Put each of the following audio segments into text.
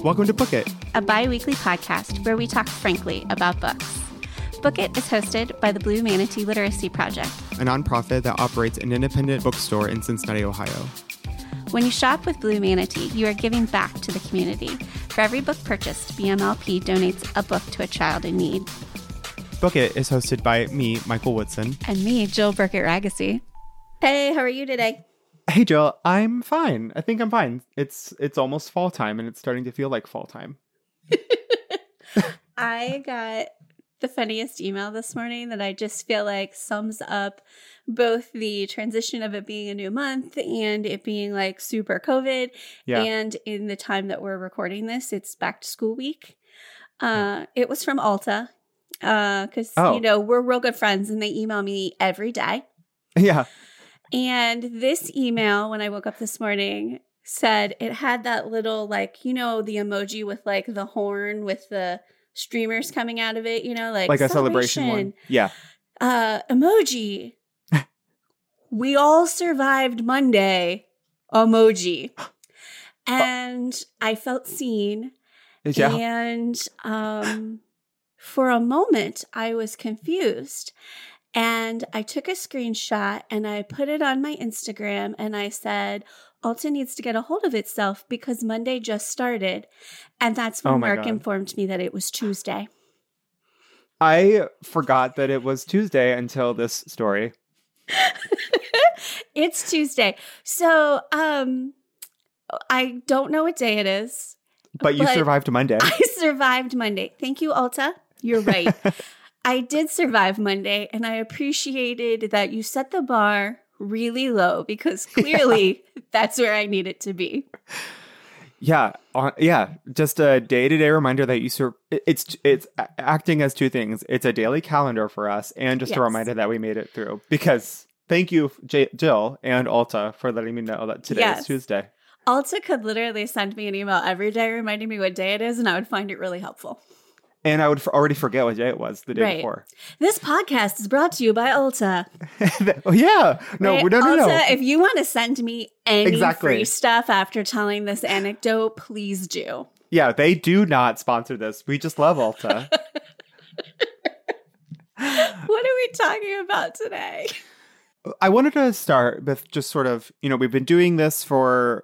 Welcome to Book It, a bi-weekly podcast where we talk frankly about books. Book It is hosted by the Blue Manatee Literacy Project, a nonprofit that operates an independent bookstore in Cincinnati, Ohio. When you shop with Blue Manatee, you are giving back to the community. For every book purchased, BMLP donates a book to a child in need. Book It is hosted by me, Michael Woodson. And me, Jill Burkett-Ragacy. Hey, how are you today? Hey, Jill. I'm fine. I think I'm fine. It's almost fall time, and it's starting to feel like fall time. I got the funniest email this morning that I just feel like sums up both the transition of it being a new month and it being like super COVID. Yeah. And in the time that we're recording this, it's back to school week. It was from Ulta because, we're real good friends and they email me every day. Yeah. And this email, when I woke up this morning, said it had that little, the emoji with like the horn with the streamers coming out of it, like a celebration one. Yeah. Emoji. We all survived Monday. Emoji. And I felt seen. Yeah. And for a moment, I was confused. And I took a screenshot and I put it on my Instagram and I said, Ulta needs to get a hold of itself because Monday just started. And that's when Mark informed me that it was Tuesday. I forgot that it was Tuesday until this story. It's Tuesday. So I don't know what day it is. But you survived Monday. I survived Monday. Thank you, Ulta. You're right. I did survive Monday, and I appreciated that you set the bar really low because clearly that's where I need it to be. Yeah. Just a day-to-day reminder that it's acting as two things. It's a daily calendar for us and just a reminder that we made it through. Because thank you, Jill and Ulta, for letting me know that today is Tuesday. Ulta could literally send me an email every day reminding me what day it is, and I would find it really helpful. And I would already forget what day it was the day before. This podcast is brought to you by Ulta. Yeah. No, right? no. Ulta, if you want to send me any free stuff after telling this anecdote, please do. Yeah, they do not sponsor this. We just love Ulta. What are we talking about today? I wanted to start with just sort of, we've been doing this for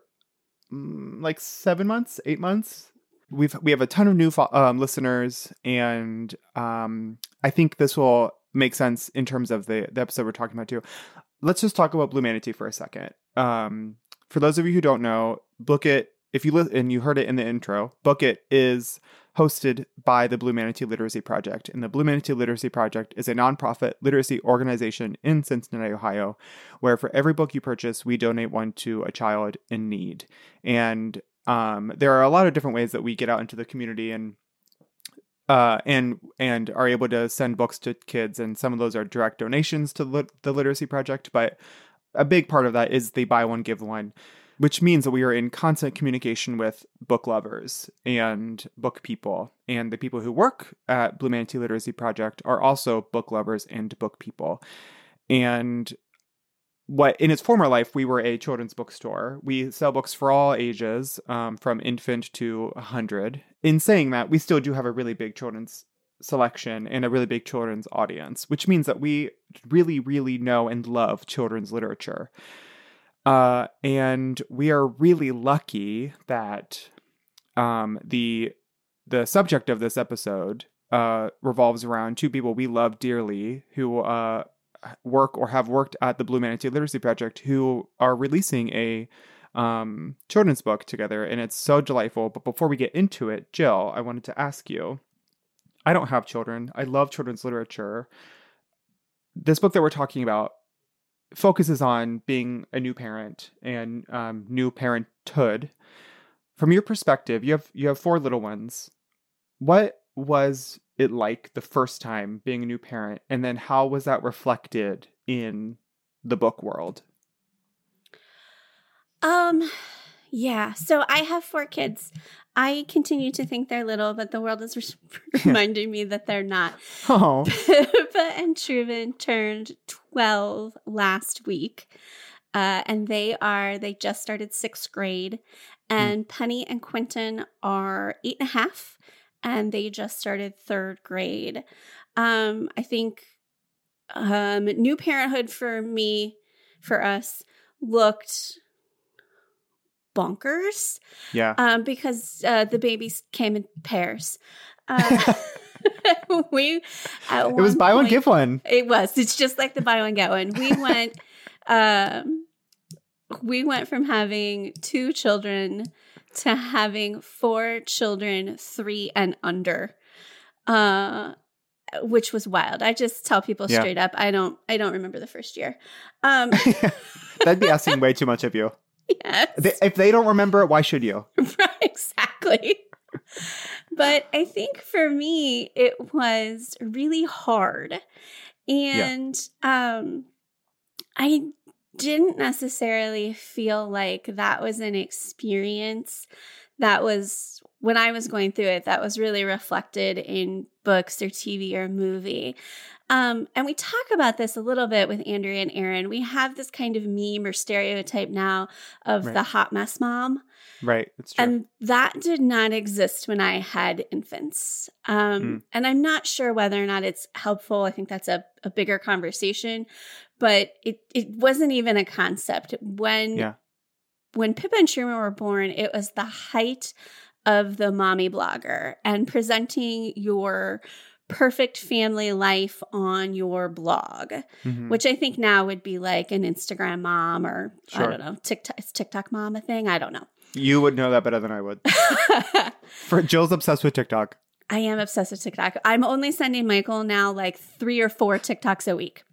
7 months, 8 months. We have a ton of new listeners, and I think this will make sense in terms of the episode we're talking about too. Let's just talk about Blue Manatee for a second. For those of you who don't know, Book It, if you and you heard it in the intro, Book It is hosted by the Blue Manatee Literacy Project, and the Blue Manatee Literacy Project is a nonprofit literacy organization in Cincinnati, Ohio, where for every book you purchase, we donate one to a child in need. And there are a lot of different ways that we get out into the community and are able to send books to kids. And some of those are direct donations to the Literacy Project. But a big part of that is the buy one, give one, which means that we are in constant communication with book lovers and book people. And the people who work at Blue Manatee Literacy Project are also book lovers and book people. And in its former life, we were a children's bookstore. We sell books for all ages, from infant to 100. In saying that, we still do have a really big children's selection and a really big children's audience, which means that we really, really know and love children's literature. And we are really lucky that the subject of this episode revolves around two people we love dearly who work or have worked at the Blue Manatee Literacy Project, who are releasing a children's book together, and it's so delightful. But before we get into it, Jill, I wanted to ask you, I don't have children. I love children's literature. This book that we're talking about focuses on being a new parent and new parenthood. From your perspective, you have 4 little ones. What was it like the first time being a new parent, and then how was that reflected in the book world? Yeah. So I have 4 kids. I continue to think they're little, but the world is reminding me that they're not. Oh. Pippa and Truman turned 12 last week. And they just started 6th grade. And Penny and Quentin are 8.5, and they just started 3rd grade. I think new parenthood for us, looked bonkers. Yeah. Because the babies came in pairs. It was buy one, give one. It was. It's just like the buy one, get one. We went from having 2 children to having 4 children, 3 and under, which was wild. I just tell people straight up, I don't remember the first year. That'd be asking way too much of you. Yes. If they don't remember it, why should you? Right, exactly. But I think for me, it was really hard. And I didn't necessarily feel like that was an experience that was, when I was going through it, that was really reflected in books or TV or movie. And we talk about this a little bit with Andrea and Aaron. We have this kind of meme or stereotype now of the hot mess mom. Right. That's true. And that did not exist when I had infants. And I'm not sure whether or not it's helpful. I think that's a bigger conversation. But it wasn't even a concept. When Pippa and Truman were born, it was the height of the mommy blogger and presenting your perfect family life on your blog, which I think now would be like an Instagram mom or I don't know, TikTok. Is TikTok mom a thing? I don't know. You would know that better than I would. Jill's obsessed with TikTok. I am obsessed with TikTok. I'm only sending Michael now like 3 or 4 TikToks a week.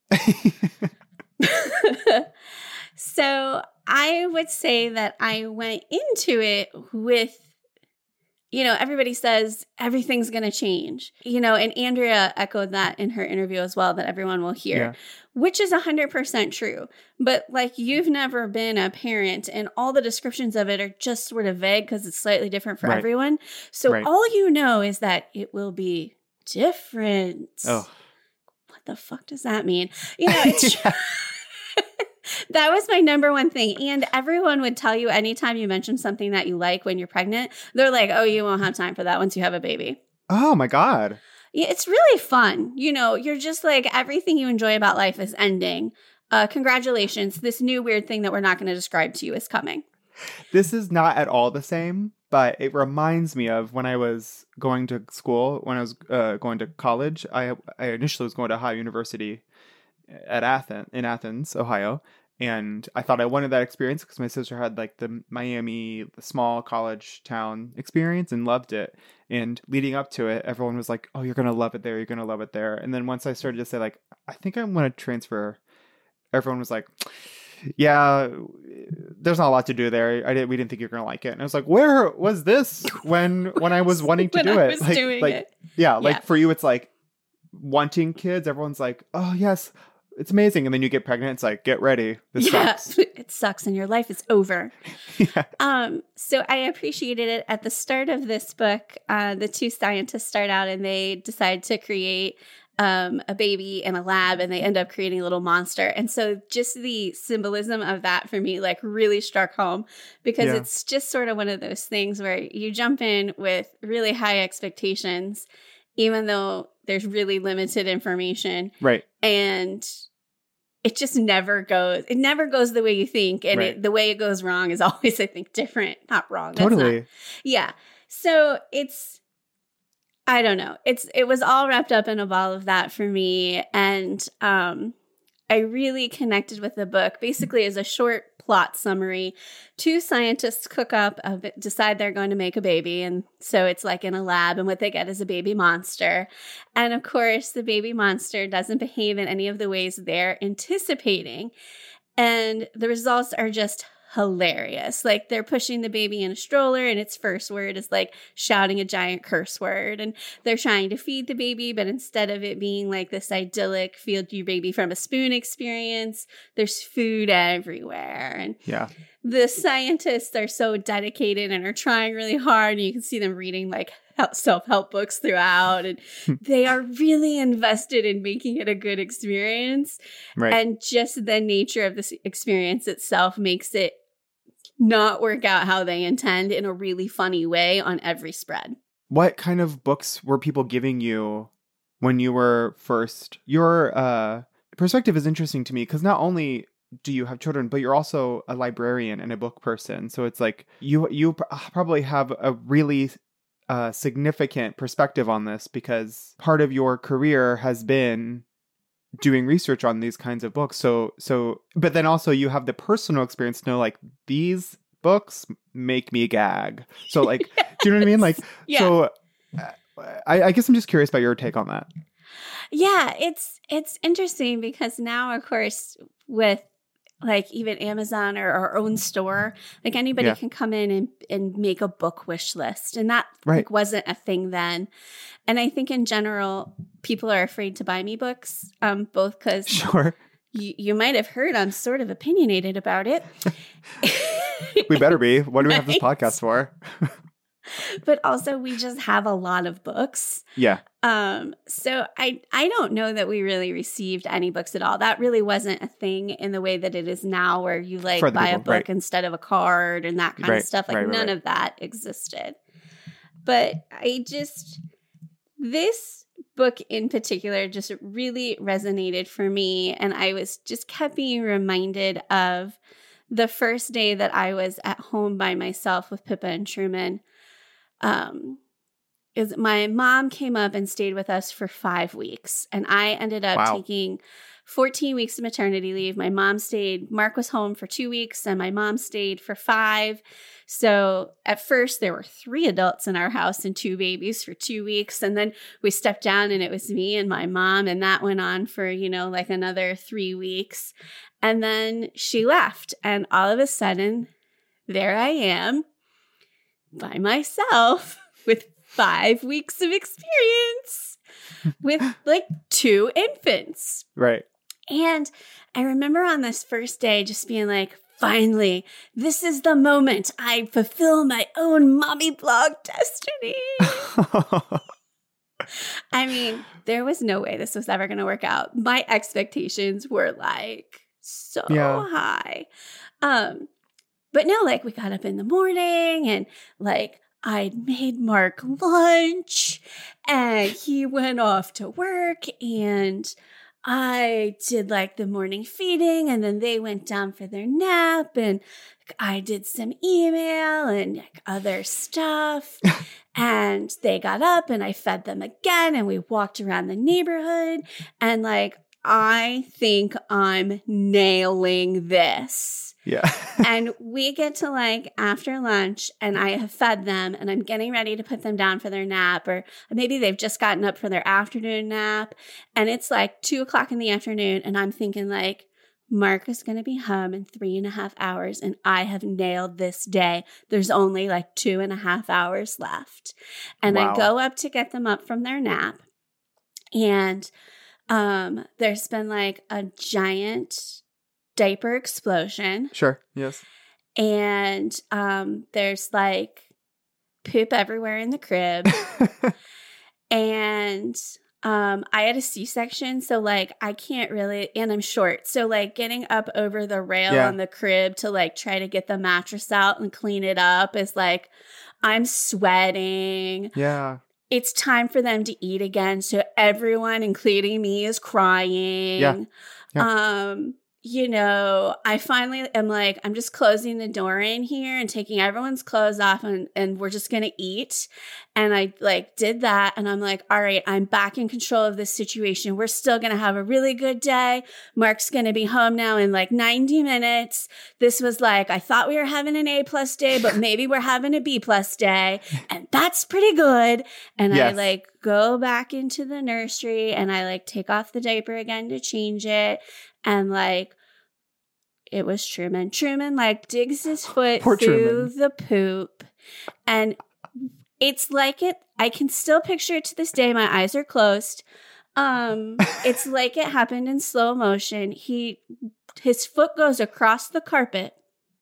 So I would say that I went into it with, everybody says everything's going to change, and Andrea echoed that in her interview as well, that everyone will hear, which is 100% true. But like, you've never been a parent and all the descriptions of it are just sort of vague because it's slightly different for everyone. So all you know is that it will be different. Oh. What the fuck does that mean? It's that was my number one thing. And everyone would tell you anytime you mention something that you like when you're pregnant, they're like, oh, you won't have time for that once you have a baby. Oh my God. Yeah, it's really fun. You're just like, everything you enjoy about life is ending. Congratulations. This new weird thing that we're not going to describe to you is coming. This is not at all the same, but it reminds me of when I was going to school, when I was going to college. I initially was going to Ohio University in Athens, Ohio. And I thought I wanted that experience because my sister had like the Miami small college town experience and loved it. And leading up to it, everyone was like, oh, you're going to love it there. You're going to love it there. And then once I started to say like, I think I want to transfer, everyone was like, yeah, there's not a lot to do there. We didn't think you were going to like it. And I was like, where was this when I was wanting to do it? Like for you, it's like wanting kids. Everyone's like, oh yes, it's amazing. And then you get pregnant. It's like, get ready. This sucks. It sucks and your life is over. So I appreciated it. At the start of this book, the 2 scientists start out and they decide to create a baby in a lab, and they end up creating a little monster. And so just the symbolism of that for me like really struck home, because it's just sort of one of those things where you jump in with really high expectations, even though there's really limited information. Right. And it just never goes the way you think. And the way it goes wrong is always, I think, different. Not wrong. Totally. Yeah. So I don't know. It was all wrapped up in a ball of that for me. And I really connected with the book. Basically, as a short plot summary, 2 scientists cook up, decide they're going to make a baby. And so it's like in a lab, and what they get is a baby monster. And of course, the baby monster doesn't behave in any of the ways they're anticipating. And the results are just hilarious. Like, they're pushing the baby in a stroller, and its first word is like shouting a giant curse word. And they're trying to feed the baby, but instead of it being like this idyllic feed your baby from a spoon experience, there's food everywhere. And the scientists are so dedicated and are trying really hard. And you can see them reading like self-help books throughout. And they are really invested in making it a good experience. Right. And just the nature of this experience itself makes it not work out how they intend in a really funny way on every spread. What kind of books were people giving you when you were first? Your perspective is interesting to me because not only do you have children, but you're also a librarian and a book person. So it's like you probably have a really significant perspective on this because part of your career has been doing research on these kinds of books. So, but then also you have the personal experience to know, like, these books make me gag. So, like, do you know what I mean? Like, Yeah. so I guess I'm just curious about your take on that. Yeah, it's interesting because now, of course, with like even Amazon or our own store, like anybody can come in and make a book wish list. And that like wasn't a thing then. And I think in general, people are afraid to buy me books, both because you might have heard I'm sort of opinionated about it. We better be. What do we have this podcast for? But also we just have a lot of books. Yeah. So I don't know that we really received any books at all. That really wasn't a thing in the way that it is now where you like buy a book instead of a card and that kind of stuff. Like none of that existed. But this book in particular just really resonated for me. And I was just kept being reminded of the first day that I was at home by myself with Pippa and Truman. Is my mom came up and stayed with us for 5 weeks, and I ended up taking 14 weeks of maternity leave. My mom stayed, Mark was home for 2 weeks, and my mom stayed for 5. So at first there were 3 adults in our house and 2 babies for 2 weeks. And then we stepped down and it was me and my mom, and that went on for, like another 3 weeks. And then she left, and all of a sudden there I am by myself with 5 weeks of experience with like 2 infants. Right. And I remember on this first day just being like, finally, this is the moment I fulfill my own mommy blog destiny. I mean, there was no way this was ever going to work out. My expectations were like so high. But no, like we got up in the morning and like I'd made Mark lunch and he went off to work and I did like the morning feeding and then they went down for their nap and I did some email and like other stuff and they got up and I fed them again and we walked around the neighborhood and like, I think I'm nailing this. Yeah. And we get to like after lunch and I have fed them and I'm getting ready to put them down for their nap, or maybe they've just gotten up for their afternoon nap and it's like 2:00 in the afternoon and I'm thinking like, Mark is going to be home in 3.5 hours and I have nailed this day. There's only like 2.5 hours left. And I go up to get them up from their nap and there's been like a giant diaper explosion. Sure. Yes. And there's like poop everywhere in the crib. And I had a C-section, so like I can't really, and I'm short. So like getting up over the rail on the crib to like try to get the mattress out and clean it up is like I'm sweating. Yeah. It's time for them to eat again. So everyone, including me, is crying. Yeah. I finally am like, I'm just closing the door in here and taking everyone's clothes off and we're just going to eat. And I like did that. And I'm like, all right, I'm back in control of this situation. We're still going to have a really good day. Mark's going to be home now in like 90 minutes. This was like, I thought we were having an A+ day, but maybe we're having a B+ day. And that's pretty good. And I like go back into the nursery and I like take off the diaper again to change it. And like, it was Truman. Truman like digs his foot through the poop. And it's like I can still picture it to this day. My eyes are closed. It's like it happened in slow motion. His foot goes across the carpet.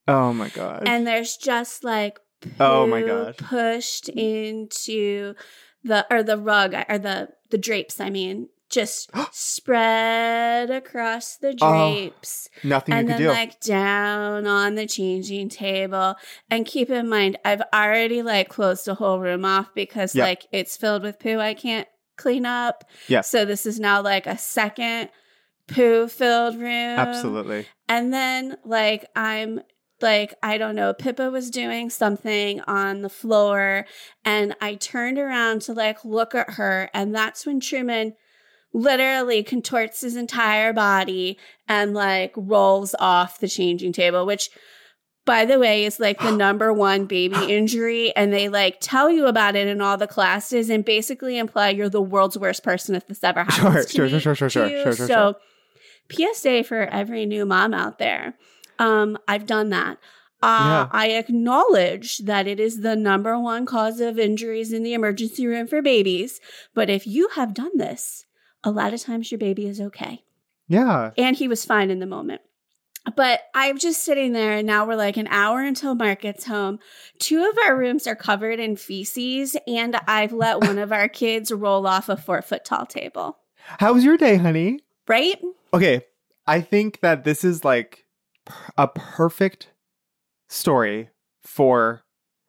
Oh my gosh. And there's just like poo Oh my gosh. pushed into the rug or the drapes, I mean, just spread across the drapes. Nothing you and could then do. like down on the changing table. And keep in mind, I've already like closed the whole room off because Yep. like it's filled with poo I can't clean up. Yeah. So this is now like a second poo filled room. Absolutely. And then like I'm like, I don't know, Pippa was doing something on the floor and I turned around to like look at her, and that's when Truman literally contorts his entire body and like rolls off the changing table, which by the way is like the number one baby injury, and they like tell you about it in all the classes and basically imply you're the world's worst person if this ever happens to you. So PSA for every new mom out there. I've done that. I acknowledge that it is the number one cause of injuries in the emergency room for babies. But if you have done this, a lot of times your baby is okay. Yeah. And he was fine in the moment. But I'm just sitting there, and now we're like an hour until Mark gets home. 2 of our rooms are covered in feces, and I've let one of our kids roll off a 4-foot tall table. How was your day, honey? Right? Okay. I think that this is like a perfect story for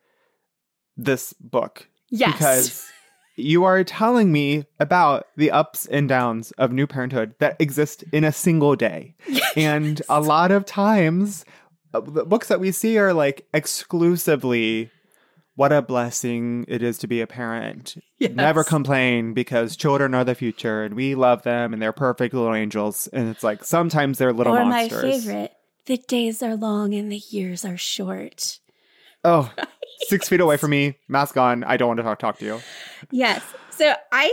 this book. Yes. Because you are telling me about the ups and downs of new parenthood that exist in a single day. Yes. And a lot of times, the books that we see are like exclusively what a blessing it is to be a parent. Yes. Never complain because children are the future and we love them and they're perfect little angels. And it's like sometimes they're little monsters. Or my favorite, the days are long and the years are short. Oh, 6 feet away from me, mask on. I don't want to talk to you. Yes. So I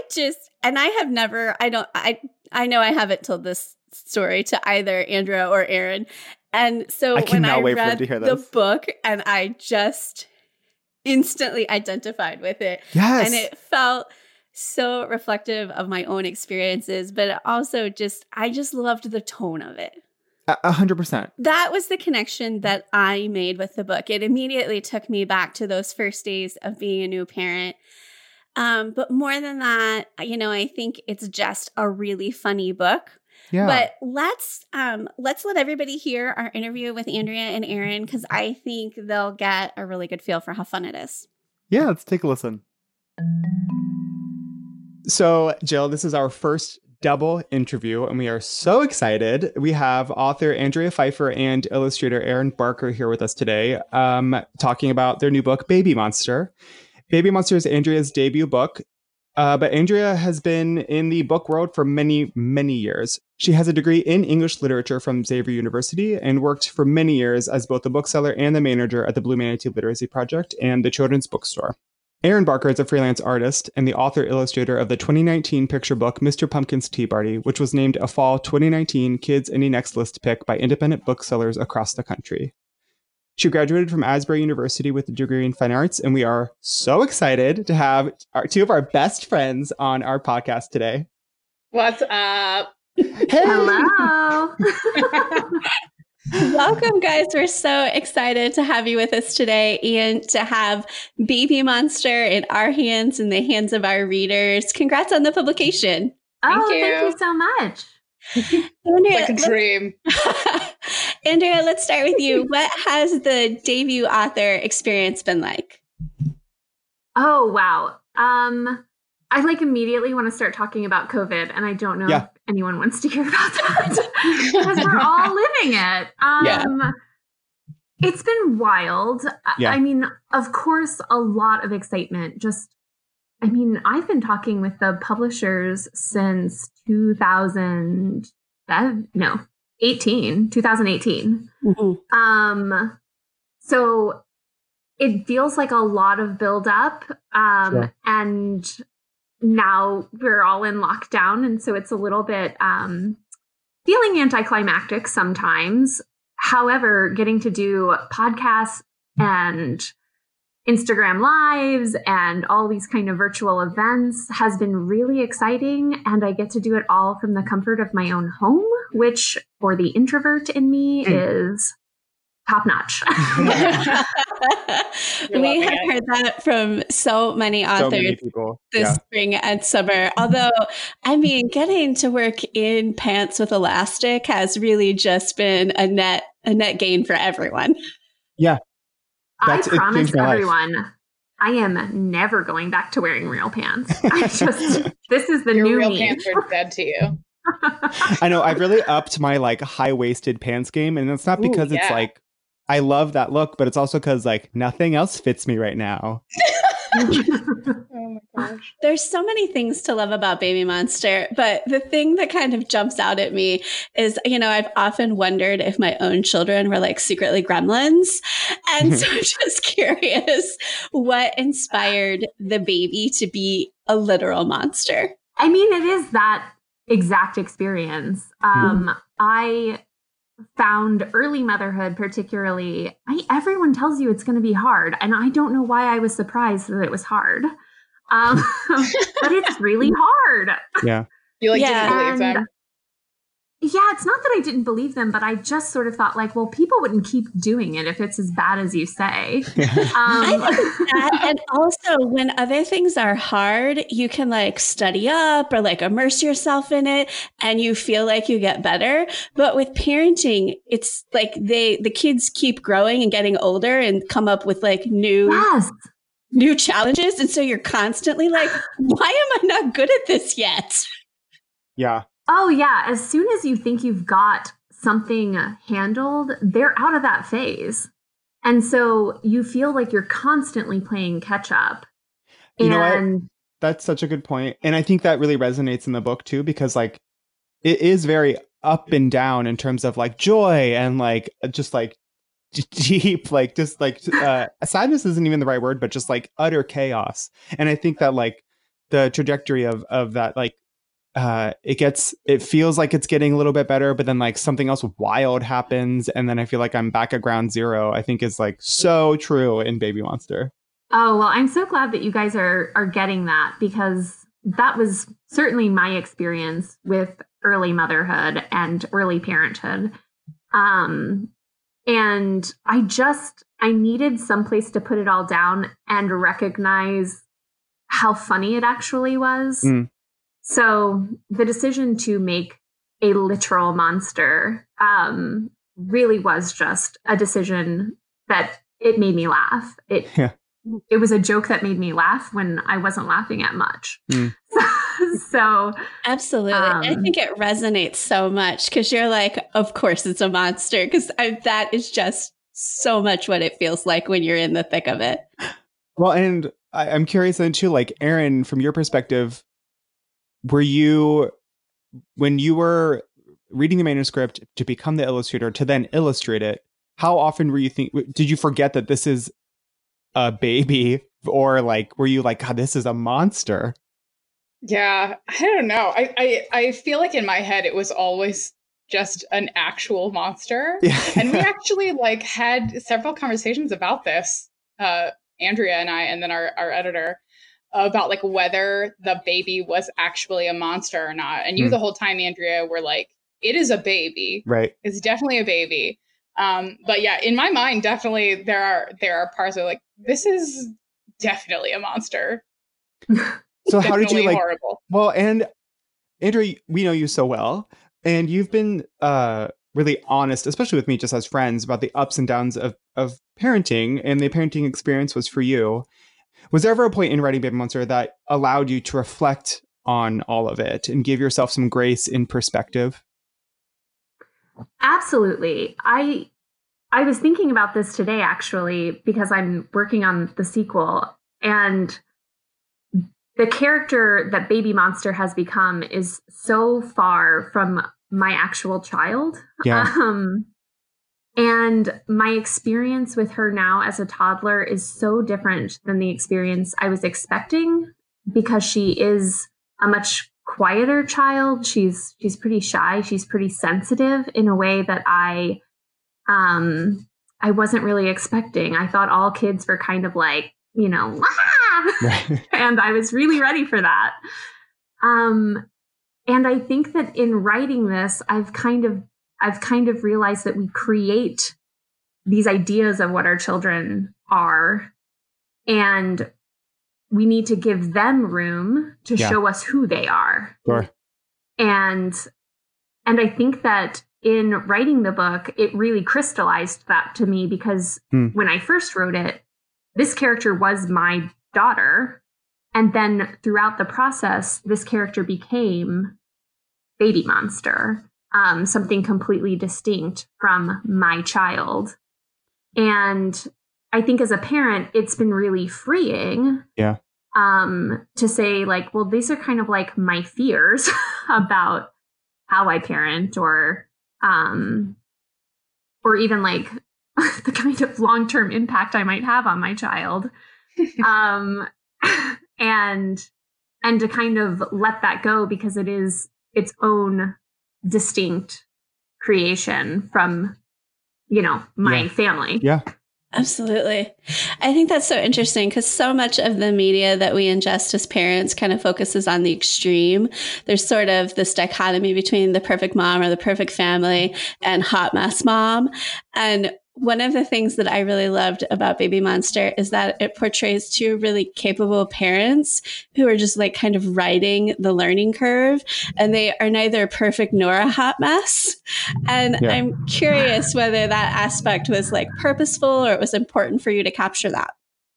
know I haven't told this story to either Andrea or Aaron. And so when I read the book, and I just instantly identified with it. Yes. And it felt so reflective of my own experiences, but also I just loved the tone of it. 100%. That was the connection that I made with the book. It immediately took me back to those first days of being a new parent. But more than that, I think it's just a really funny book. Yeah. But let's let everybody hear our interview with Andrea and Aaron, because I think they'll get a really good feel for how fun it is. Yeah, let's take a listen. So, Jill, this is our first double interview, and we are so excited. We have author Andrea Pfeiffer and illustrator Aaron Barker here with us today, talking about their new book, Baby Monster. Baby Monster is Andrea's debut book, but Andrea has been in the book world for many, many years. She has a degree in English literature from Xavier University and worked for many years as both the bookseller and the manager at the Blue Manatee Literacy Project and the Children's Bookstore. Aaron Barker is a freelance artist and the author-illustrator of the 2019 picture book Mr. Pumpkin's Tea Party, which was named a fall 2019 Kids Indie Next List pick by independent booksellers across the country. She graduated from Asbury University with a degree in fine arts, and we are so excited to have 2 of our best friends on our podcast today. What's up? Hey! Hello. Welcome, guys. We're so excited to have you with us today and to have Baby Monster in our hands, in the hands of our readers. Congrats on the publication. Thank you so much. Andrea, Like a dream. Andrea, let's start with you. What has the debut author experience been like? Oh, wow. I immediately want to start talking about COVID, and I don't know if anyone wants to hear about that because we're all living it. It's been wild. Yeah. I mean, of course, a lot of excitement. I've been talking with the publishers since 2018. Mm-hmm. So it feels like a lot of buildup. Sure. And now we're all in lockdown. And so it's a little bit feeling anticlimactic sometimes. However, getting to do podcasts and Instagram lives and all these kind of virtual events has been really exciting. And I get to do it all from the comfort of my own home, which for the introvert in me is top notch. We have heard that from so many authors So many people. this spring and summer. Although, I mean, getting to work in pants with elastic has really just been a net gain for everyone. Yeah. I promise everyone, I am never going back to wearing real pants. This is the Your new real me. pants are dead to you. I know. I've really upped my like high-waisted pants game, and it's not because it's like I love that look, but it's also because like nothing else fits me right now. Oh my gosh. There's so many things to love about Baby Monster, but the thing that kind of jumps out at me is, I've often wondered if my own children were like secretly gremlins. And so I'm just curious what inspired the baby to be a literal monster. I mean, it is that exact experience. I found early motherhood particularly, everyone tells you it's going to be hard. And I don't know why I was surprised that it was hard. But it's really hard. Yeah. You didn't believe them. Yeah, it's not that I didn't believe them, but I just sort of thought like, well, people wouldn't keep doing it if it's as bad as you say. I think that, and also when other things are hard, you can like study up or like immerse yourself in it and you feel like you get better. But with parenting, it's like the kids keep growing and getting older and come up with like new challenges. And so you're constantly like, why am I not good at this yet? Yeah. Oh, yeah. As soon as you think you've got something handled, they're out of that phase. And so you feel like you're constantly playing catch up. You know what? That's such a good point. And I think that really resonates in the book, too, because like it is very up and down in terms of like joy and like just like deep, like just like sadness isn't even the right word, but just like utter chaos. And I think that like the trajectory of that, like, it feels like it's getting a little bit better, but then like something else wild happens. And then I feel like I'm back at ground zero, I think is like so true in Baby Monster. Oh, well, I'm so glad that you guys are getting that, because that was certainly my experience with early motherhood and early parenthood. And I needed someplace to put it all down and recognize how funny it actually was. So the decision to make a literal monster really was just a decision that it made me laugh. It was a joke that made me laugh when I wasn't laughing at much. So absolutely. I think it resonates so much because you're like, of course it's a monster, because that is just so much what it feels like when you're in the thick of it. Well, and I'm curious then too, like Erin, from your perspective, were you, when you were reading the manuscript to become the illustrator, to then illustrate it, how often did you forget that this is a baby, or like, were you like, God, this is a monster? Yeah, I don't know. I feel like in my head, it was always just an actual monster. Yeah. And we actually like had several conversations about this, Andrea and I, and then our editor, about like whether the baby was actually a monster or not. And you the whole time, Andrea, were like, it is a baby. Right. It's definitely a baby. But yeah, in my mind, definitely there are parts of like, this is definitely a monster. So how did you like, horrible. Well, and Andrea, we know you so well, and you've been really honest, especially with me just as friends, about the ups and downs of parenting, and the parenting experience was for you. Was there ever a point in writing Baby Monster that allowed you to reflect on all of it and give yourself some grace in perspective? Absolutely. I was thinking about this today, actually, because I'm working on the sequel, and the character that Baby Monster has become is so far from my actual child. Yeah. And my experience with her now as a toddler is so different than the experience I was expecting, because she is a much quieter child. She's pretty shy. She's pretty sensitive in a way that I wasn't really expecting. I thought all kids were kind of like, and I was really ready for that. And I think that in writing this, I've kind of realized that we create these ideas of what our children are, and we need to give them room to show us who they are. Sure. And I think that in writing the book, it really crystallized that to me, because when I first wrote it, this character was my daughter. And then throughout the process, this character became Baby Monster, something completely distinct from my child. And I think as a parent, it's been really freeing. Yeah. To say, like, well, these are kind of like my fears about how I parent, or even like the kind of long-term impact I might have on my child. And to kind of let that go, because it is its own distinct creation from, my family. Yeah. Absolutely. I think that's so interesting, because so much of the media that we ingest as parents kind of focuses on the extreme. There's sort of this dichotomy between the perfect mom or the perfect family and hot mess mom. And one of the things that I really loved about Baby Monster is that it portrays two really capable parents who are just like kind of riding the learning curve, and they are neither perfect nor a hot mess. And I'm curious whether that aspect was like purposeful, or it was important for you to capture that.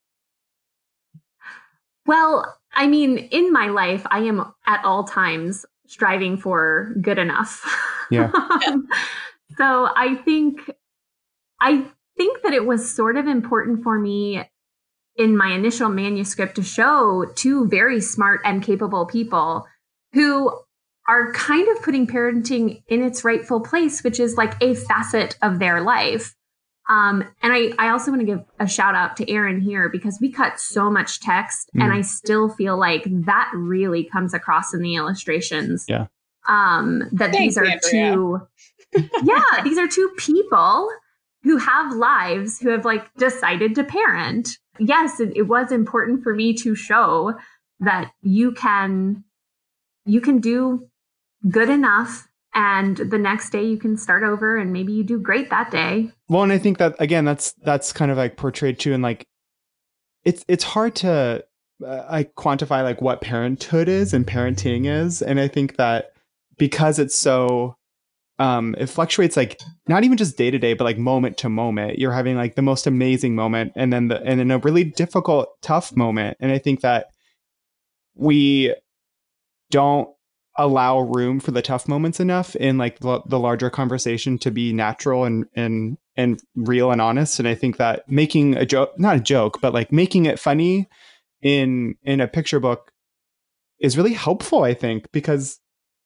Well, I mean, in my life, I am at all times striving for good enough. Yeah. So I think that it was sort of important for me in my initial manuscript to show two very smart and capable people who are kind of putting parenting in its rightful place, which is like a facet of their life. And I also want to give a shout out to Erin here, because we cut so much text and I still feel like that really comes across in the illustrations. Yeah. That these are two people who have lives, who have like decided to parent. Yes, it was important for me to show that you can do good enough, and the next day you can start over, and maybe you do great that day. Well, and I think that, again, that's kind of like portrayed too, and like it's hard to quantify like what parenthood is and parenting is, and I think that because it's so it fluctuates, like not even just day to day, but like moment to moment. You're having like the most amazing moment, and then a really difficult, tough moment. And I think that we don't allow room for the tough moments enough in like the larger conversation to be natural and real and honest. And I think that making a joke, not a joke, but like making it funny in a picture book is really helpful, I think, because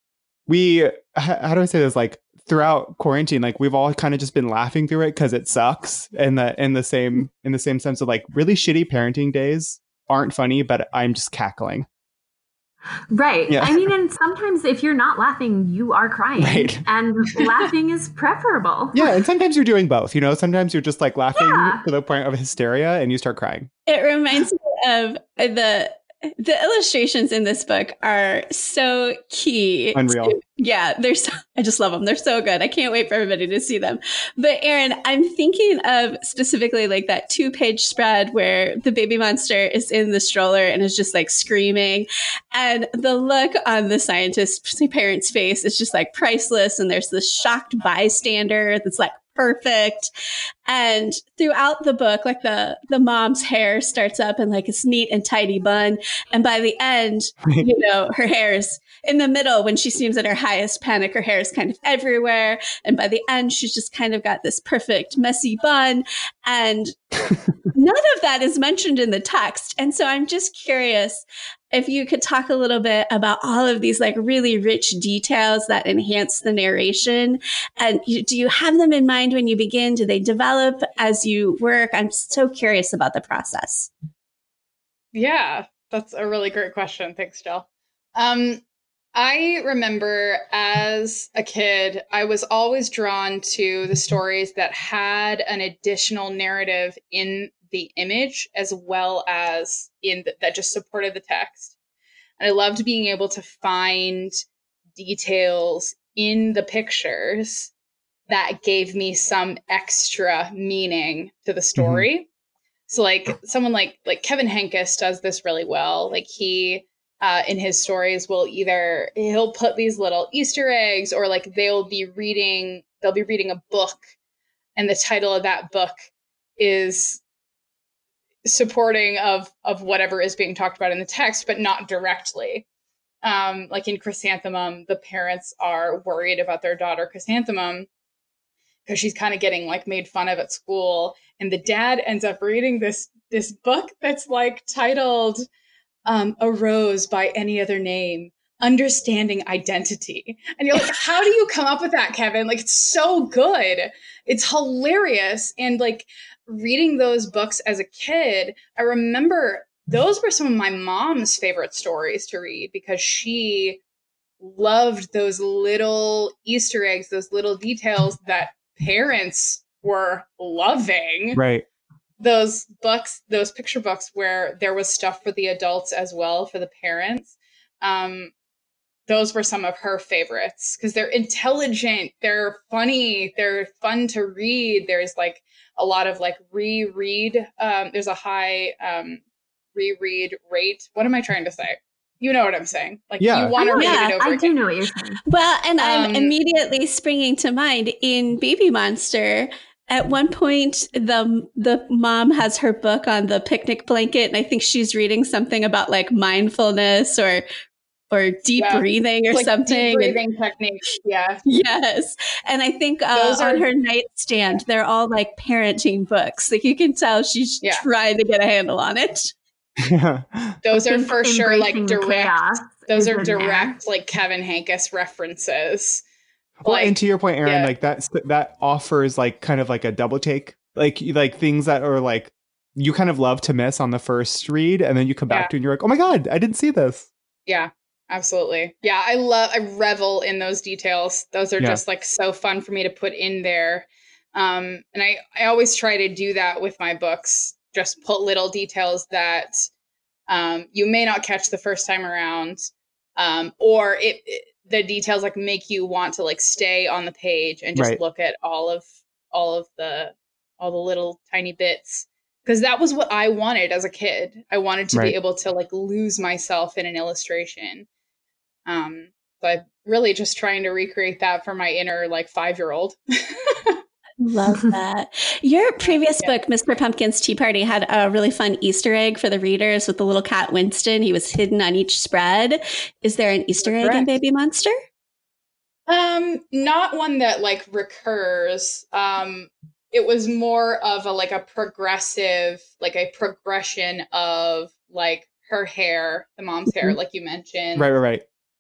how do I say this? Like throughout quarantine, like we've all kind of just been laughing through it because it sucks. And in the same sense of like really shitty parenting days aren't funny, but I'm just cackling. Right. Yeah. I mean, and sometimes if you're not laughing, you are crying. Right. And laughing is preferable. Yeah. And sometimes you're doing both, sometimes you're just like laughing to the point of hysteria and you start crying. It reminds me of the illustrations in this book are so key. Unreal. I just love them. They're so good. I can't wait for everybody to see them. But Erin, I'm thinking of specifically like that 2-page spread where the baby monster is in the stroller and is just like screaming. And the look on the scientist's parent's face is just like priceless. And there's this shocked bystander that's like, perfect. And throughout the book, like the mom's hair starts up in like this neat and tidy bun. And by the end, her hair is in the middle. When she seems at her highest panic, her hair is kind of everywhere. And by the end, she's just kind of got this perfect messy bun. And none of that is mentioned in the text. And so I'm just curious if you could talk a little bit about all of these like really rich details that enhance the narration. And do you have them in mind when you begin? Do they develop as you work? I'm so curious about the process. Yeah, that's a really great question. Thanks, Jill. I remember as a kid, I was always drawn to the stories that had an additional narrative in the image as well as that just supported the text. And I loved being able to find details in the pictures that gave me some extra meaning to the story. So like someone like Kevin Henkes does this really well. Like he in his stories he'll put these little Easter eggs, or like they'll be reading a book, and the title of that book is supporting of whatever is being talked about in the text, but not directly. Like in Chrysanthemum, the parents are worried about their daughter Chrysanthemum because she's kind of getting like made fun of at school. And the dad ends up reading this book that's like titled A Rose by Any Other Name, Understanding Identity. And you're like, how do you come up with that, Kevin? Like, it's so good. It's hilarious. And like reading those books as a kid, I remember those were some of my mom's favorite stories to read because she loved those little Easter eggs, those little details that parents were loving. Right. Those books, those picture books where there was stuff for the adults as well, for the parents. Those were some of her favorites because they're intelligent, they're funny, they're fun to read. There's like a lot of like reread. There's a high reread rate. What am I trying to say? You know what I'm saying? Like you want to read it over again. I do know what you're saying. Well, and I'm immediately springing to mind in Baby Monster. At one point, the mom has her book on the picnic blanket, and I think she's reading something about like mindfulness or deep breathing or like something. Deep breathing techniques. Yeah. Yes. And I think on her nightstand, they're all like parenting books. Like you can tell she's trying to get a handle on it. Those are for sure like direct. Those are direct like Kevin Henkes references. Well, and to your point, Erin, like that offers like kind of like a double take, like things that are like you kind of love to miss on the first read, and then you come back to and you're like, oh my God, I didn't see this. Yeah, absolutely. Yeah, I revel in those details. Those are just like so fun for me to put in there. And I always try to do that with my books. Just put little details that you may not catch the first time around, or the details like make you want to like stay on the page and just look at all of the little tiny bits, because that was what I wanted as a kid. I wanted to be able to like lose myself in an illustration. So I'm really just trying to recreate that for my inner like 5-year-old. Love that. Your previous book, Mr. Pumpkin's Tea Party, had a really fun Easter egg for the readers with the little cat Winston. He was hidden on each spread. Is there an Easter egg in Baby Monster? Not one that like recurs. It was more of a progression of like her hair, the mom's hair, like you mentioned. Right.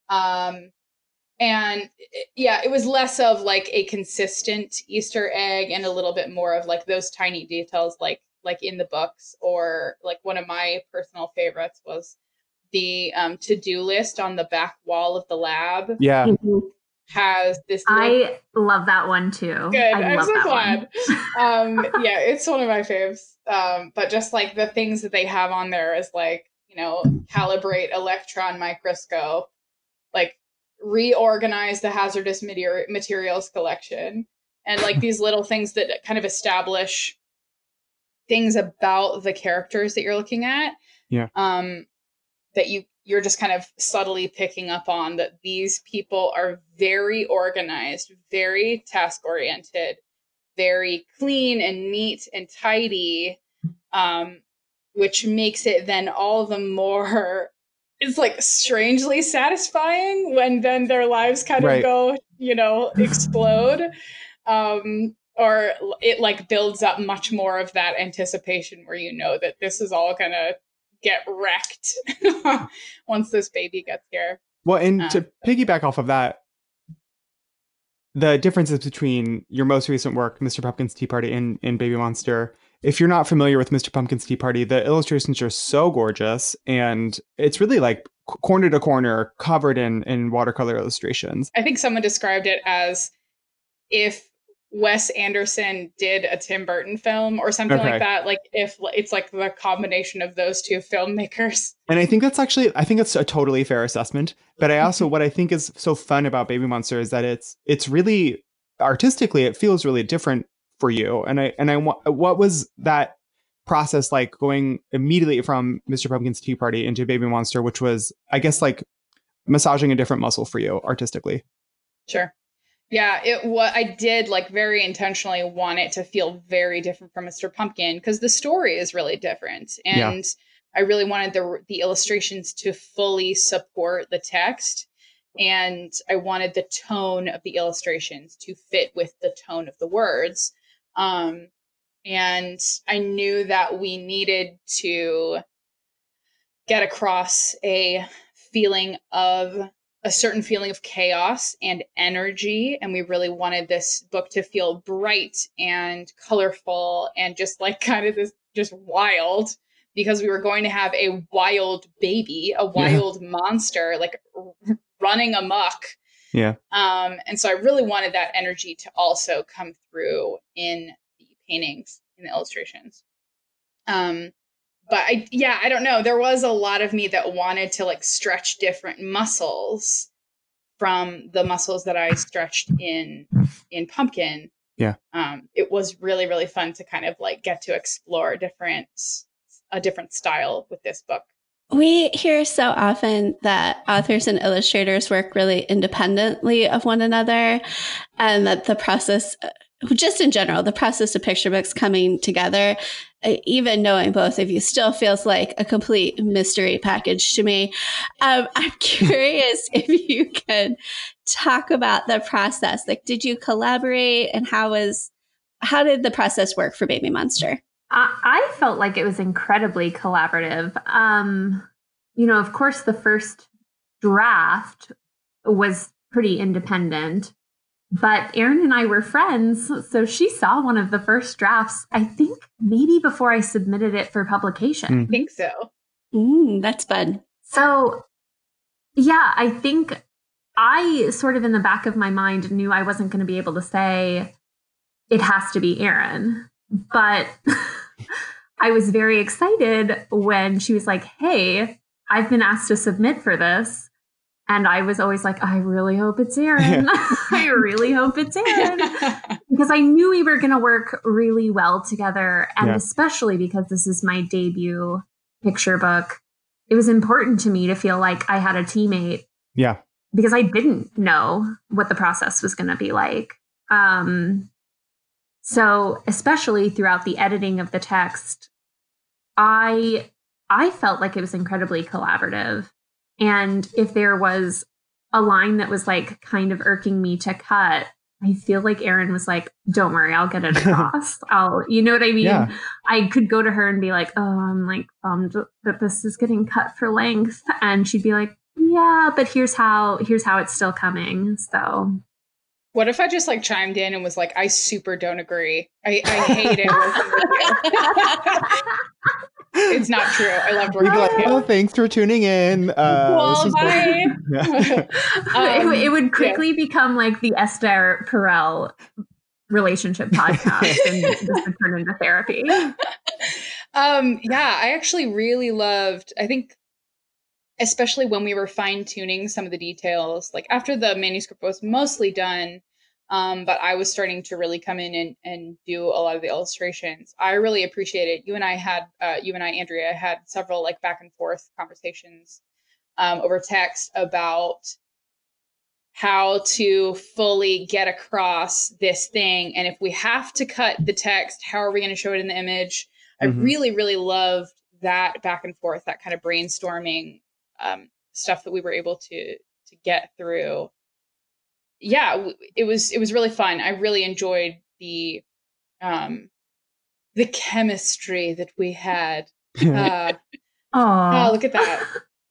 And it was less of like a consistent Easter egg and a little bit more of like those tiny details, like in the books. Or like one of my personal favorites was the to-do list on the back wall of the lab. Yeah. Has this. I love that one too. Good. I'm so glad. It's one of my faves. But just like the things that they have on there is like, calibrate electron microscope, like reorganize the hazardous materials collection, and like these little things that kind of establish things about the characters that you're looking at. Yeah. That you're just kind of subtly picking up on, that these people are very organized, very task oriented, very clean and neat and tidy, which makes it then all the more, it's like strangely satisfying when then their lives kind of go, explode. Or it like builds up much more of that anticipation where that this is all gonna get wrecked once this baby gets here. Well, and to piggyback off of that, the differences between your most recent work, Mr. Pumpkin's Tea Party, and Baby Monster. If you're not familiar with Mr. Pumpkin's Tea Party, the illustrations are so gorgeous, and it's really like corner to corner covered in watercolor illustrations. I think someone described it as if Wes Anderson did a Tim Burton film or something like that. Like if it's like the combination of those two filmmakers. And I think that's a totally fair assessment. But I also, what I think is so fun about Baby Monster is that it's really artistically, it feels really different for you. And what was that process like, going immediately from Mr. Pumpkin's Tea Party into Baby Monster, which was, I guess, like massaging a different muscle for you artistically? Sure. Yeah, I did like very intentionally want it to feel very different from Mr. Pumpkin because the story is really different. And I really wanted the illustrations to fully support the text. And I wanted the tone of the illustrations to fit with the tone of the words. And I knew that we needed to get across a certain feeling of chaos and energy. And we really wanted this book to feel bright and colorful and just like kind of this just wild, because we were going to have a wild baby, a wild monster, like running amok. Yeah. And so I really wanted that energy to also come through in the paintings, in the illustrations. But I don't know. There was a lot of me that wanted to like stretch different muscles from the muscles that I stretched in Pumpkin. Yeah. It was really, really fun to kind of like get to explore a different style with this book. We hear so often that authors and illustrators work really independently of one another, and that the process, just in general, the process of picture books coming together, even knowing both of you, still feels like a complete mystery package to me. I'm curious if you can talk about the process. Like, did you collaborate, and how did the process work for Baby Monster? I felt like it was incredibly collaborative. Of course, the first draft was pretty independent, but Erin and I were friends. So she saw one of the first drafts, I think maybe before I submitted it for publication. I think so. That's fun. So, yeah, I think I sort of in the back of my mind knew I wasn't going to be able to say it has to be Erin. But I was very excited when she was like, hey, I've been asked to submit for this. And I was always like, I really hope it's Erin. I really hope it's Erin. Because I knew we were going to work really well together. And especially because this is my debut picture book, it was important to me to feel like I had a teammate. Yeah. Because I didn't know what the process was going to be like. So especially throughout the editing of the text, I felt like it was incredibly collaborative. And if there was a line that was like kind of irking me to cut, I feel like Erin was like, don't worry, I'll get it across. You know what I mean? Yeah. I could go to her and be like, oh, I'm like bummed that this is getting cut for length. And she'd be like, yeah, but here's how it's still coming. So what if I just like chimed in and was like, I super don't agree. I hate it. It's not true. I loved working with you. Oh, thanks for tuning in. Well, bye. It would quickly become like the Esther Perel relationship podcast, and this would turn into therapy. I actually really loved, I think, especially when we were fine-tuning some of the details, like after the manuscript was mostly done, but I was starting to really come in and do a lot of the illustrations. I really appreciated you and I, Andrea, had several like back and forth conversations over text about how to fully get across this thing. And if we have to cut the text, how are we going to show it in the image? Mm-hmm. I really, really loved that back and forth, that kind of brainstorming stuff that we were able to get through. Yeah, it was really fun. I really enjoyed the chemistry that we had. Oh, look at that.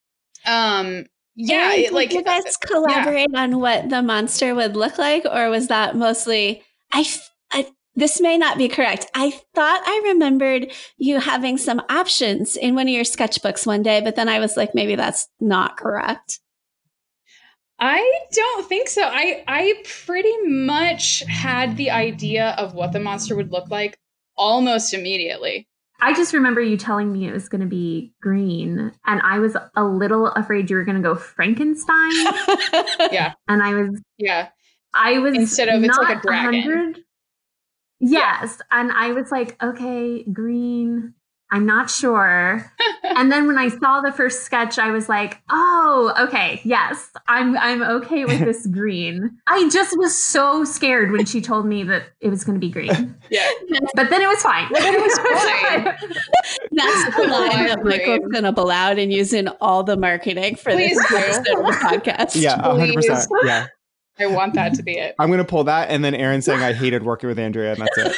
Did you guys collaborate on what the monster would look like, or was that mostly? This may not be correct. I thought I remembered you having some options in one of your sketchbooks one day, but then I was like, maybe that's not correct. I don't think so. I pretty much had the idea of what the monster would look like almost immediately. I just remember you telling me it was going to be green, and I was a little afraid you were going to go Frankenstein. Yeah. And I was... Yeah. I was instead of it's not like a dragon. 100. Yes. Yeah. And I was like, okay, green. I'm not sure. And then when I saw the first sketch, I was like, oh, okay, yes, I'm okay with this green. I just was so scared when she told me that it was going to be green. Yeah. But then it was fine. But then it was fine. That's the line that Michael's going to pull out and use in all the marketing for Please this do. episode of the podcast. Yeah, 100%. Yeah. I want that to be it. I'm going to pull that, and then Aaron saying I hated working with Andrea, and that's it.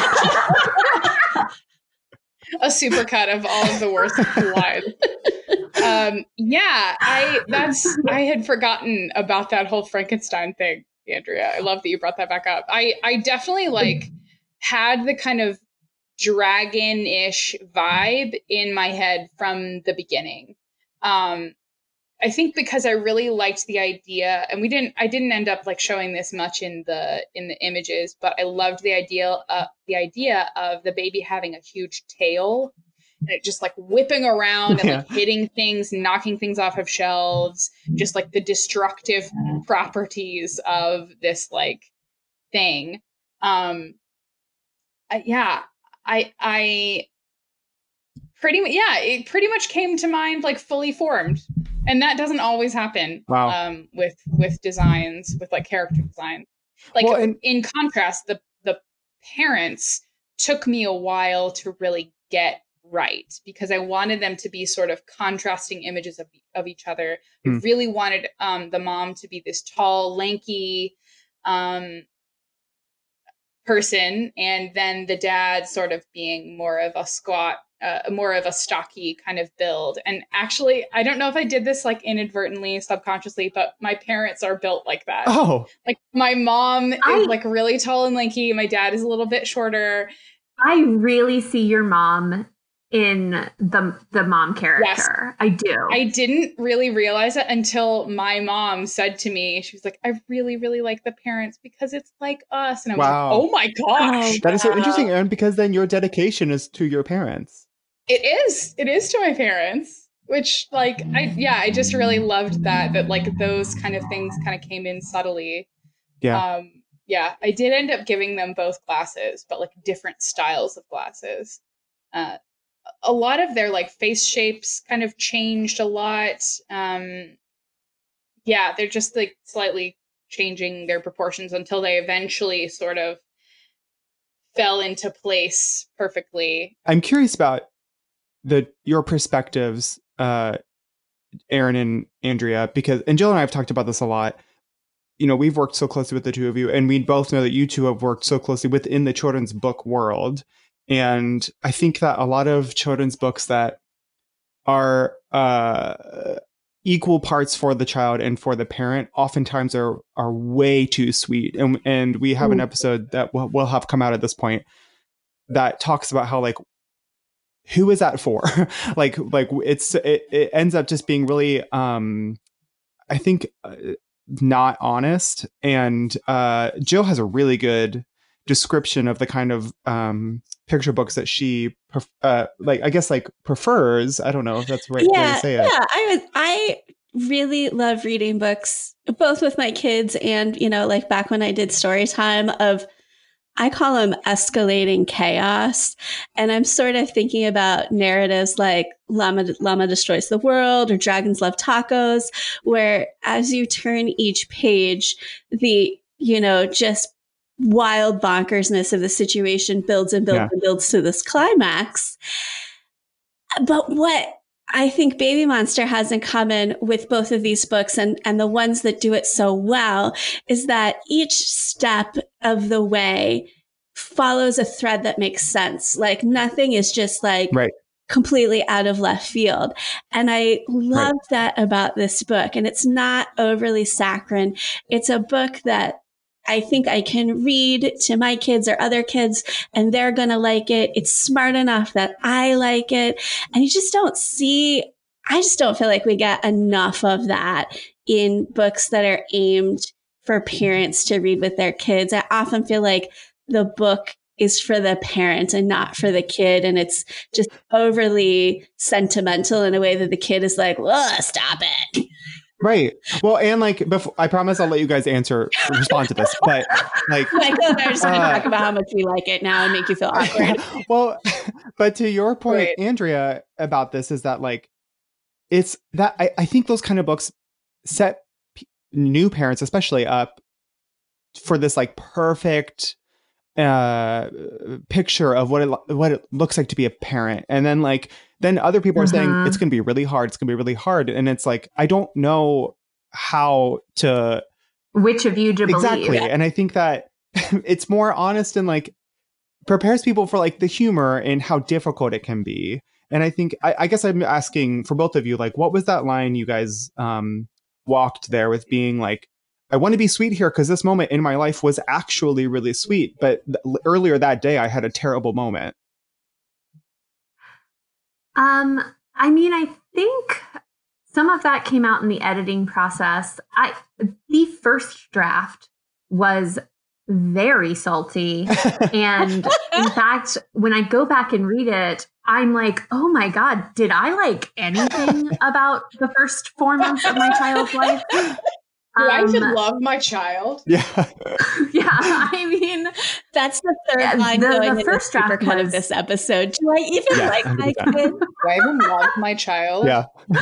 A supercut of all of the worst lines. I had forgotten about that whole Frankenstein thing, Andrea. I love that you brought that back up. I definitely like had the kind of dragon-ish vibe in my head from the beginning. I think because I really liked the idea, and I didn't end up like showing this much in the images, but I loved the idea of the baby having a huge tail and it just like whipping around and like hitting things, knocking things off of shelves, just like the destructive properties of this like thing. I it pretty much came to mind like fully formed. And that doesn't always happen. Wow. With designs, with like character design. Like in contrast, the parents took me a while to really get right because I wanted them to be sort of contrasting images of each other. I really wanted the mom to be this tall, lanky person, and then the dad sort of being more of a squat, more of a stocky kind of build. And actually, I don't know if I did this like inadvertently, subconsciously, but my parents are built like that. Oh, like my mom is like really tall and lanky. My dad is a little bit shorter. I really see your mom in the mom character. Yes. I do. I didn't really realize it until my mom said to me, she was like, I really, really like the parents because it's like us. And I was like, oh my gosh. That is so interesting, Aaron, because then your dedication is to your parents. It is to my parents, which like, I just really loved that like those kind of things kind of came in subtly. Yeah. I did end up giving them both glasses, but like different styles of glasses. A lot of their like face shapes kind of changed a lot. They're just like slightly changing their proportions until they eventually sort of fell into place perfectly. I'm curious about your perspectives, Aaron and Andrea, and Jill and I have talked about this a lot. You know, we've worked so closely with the two of you, and we both know that you two have worked so closely within the children's book world. And I think that a lot of children's books that are equal parts for the child and for the parent oftentimes are way too sweet. And we have an episode that will have come out at this point that talks about how like, who is that for? like it ends up just being really, I think, not honest. And Jill has a really good description of the kind of picture books that she prefers. I don't know if that's the right way to say it. Yeah, I really love reading books, both with my kids and, you know, like back when I did story time of, I call them escalating chaos. And I'm sort of thinking about narratives like Llama Destroys the World or Dragons Love Tacos, where as you turn each page, the, you know, just wild bonkersness of the situation builds and builds and builds to this climax. But what I think Baby Monster has in common with both of these books and the ones that do it so well is that each step of the way follows a thread that makes sense. Like nothing is just like completely out of left field. And I love that about this book. And it's not overly saccharine. It's a book that I think I can read to my kids or other kids and they're going to like it. It's smart enough that I like it. And I just don't feel like we get enough of that in books that are aimed for parents to read with their kids. I often feel like the book is for the parent and not for the kid. And it's just overly sentimental in a way that the kid is like, whoa, stop it. Right. Well, and like, before, I promise I'll let you guys respond to this, but like, Michael and I are just going to talk about how much we like it now and make you feel awkward. well, but to your point, Right. Andrea, about this is that like, it's that I think those kind of books set new parents, especially, up for this like perfect picture of what it looks like to be a parent, and then other people are saying it's going to be really hard. It's going to be really hard, and it's like I don't know how to which of you to exactly. believe. And I think that it's more honest and like prepares people for like the humor and how difficult it can be. And I think I guess I'm asking for both of you, like, what was that line you guys walked there with, being like, I want to be sweet here because this moment in my life was actually really sweet. But earlier that day, I had a terrible moment. I mean, I think some of that came out in the editing process. The first draft was very salty. And in fact, when I go back and read it, I'm like, oh my God, did I like anything about the first 4 months of my child's life? Do I even love my child? Yeah. Yeah, I mean, that's the third line going the in first the draft supercut of this episode. Do I even like my 100%. kid? Do I even love my child? Yeah.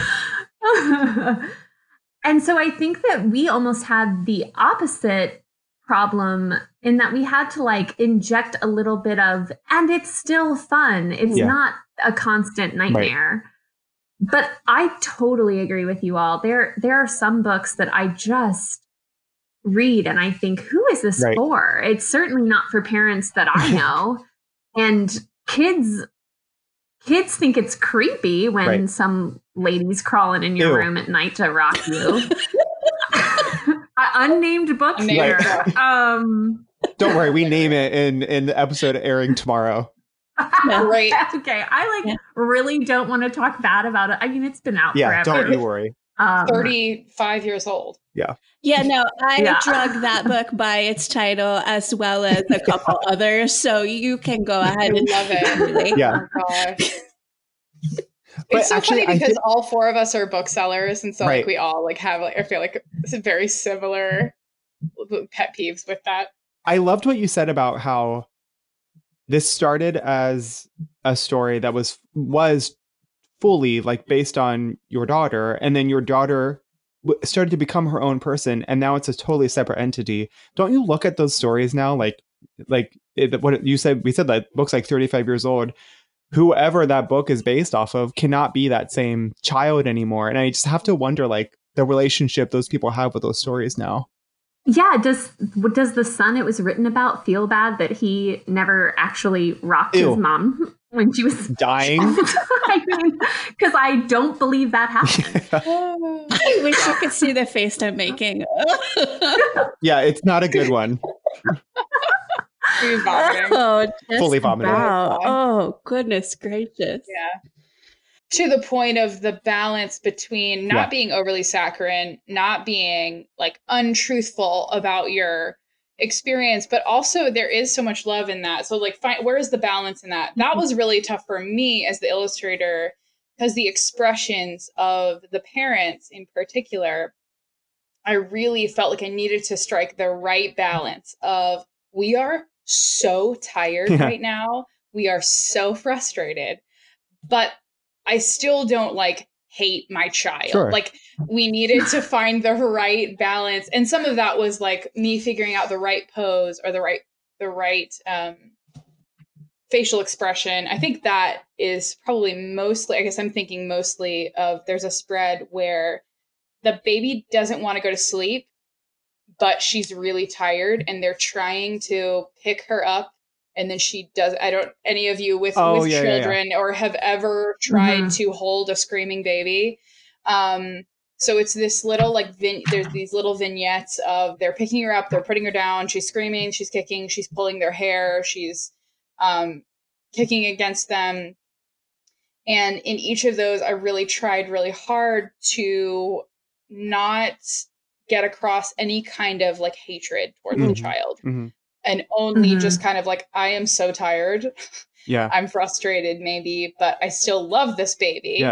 And so I think that we almost had the opposite problem in that we had to like inject a little bit of, and it's still fun. It's not a constant nightmare. Right. But I totally agree with you all. There are some books that I just read and I think, who is this for? It's certainly not for parents that I know. And kids think it's creepy when some lady's crawling in your room at night to rock you. Unnamed book here. Don't worry, we name it in the episode airing tomorrow. Right. That's okay. I really don't want to talk bad about it. I mean, it's been out forever. Don't you worry. 35 years old. Yeah. Yeah, no, I drug that book by its title as well as a couple others. So you can go ahead and love it. Yeah. Oh, gosh. It's so funny because all four of us are booksellers, and so like we all like have like I feel like it's very similar pet peeves with that. I loved what you said about how this started as a story that was fully like based on your daughter, and then your daughter started to become her own person, and now it's a totally separate entity. Don't you look at those stories now like what you said? We said that book's like 35 years old. Whoever that book is based off of cannot be that same child anymore, and I just have to wonder like the relationship those people have with those stories now. Yeah, does the son it was written about feel bad that he never actually rocked his mom when she was dying? I mean, because I don't believe that happened. I wish you could see the face I'm making. Yeah, it's not a good one. He's vomiting. Oh, fully vomiting. Wow. Oh, goodness gracious. Yeah. To the point of the balance between not being overly saccharine, not being like untruthful about your experience, but also there is so much love in that. So like, where is the balance in that? That was really tough for me as the illustrator, because the expressions of the parents in particular, I really felt like I needed to strike the right balance of, we are so tired right now. We are so frustrated, but I still don't like hate my child. Sure. Like we needed to find the right balance. And some of that was like me figuring out the right pose or the right facial expression. I think that is probably mostly, I guess I'm thinking mostly of, there's a spread where the baby doesn't want to go to sleep, but she's really tired and they're trying to pick her up. And then she does. Any of you with children or have ever tried to hold a screaming baby. So it's this little there's these little vignettes of they're picking her up, they're putting her down, she's screaming, she's kicking, she's pulling their hair, she's kicking against them. And in each of those, I really tried really hard to not get across any kind of like hatred towards the child. Mm-hmm. And only just kind of like, I am so tired. Yeah. I'm frustrated maybe, but I still love this baby. Yeah.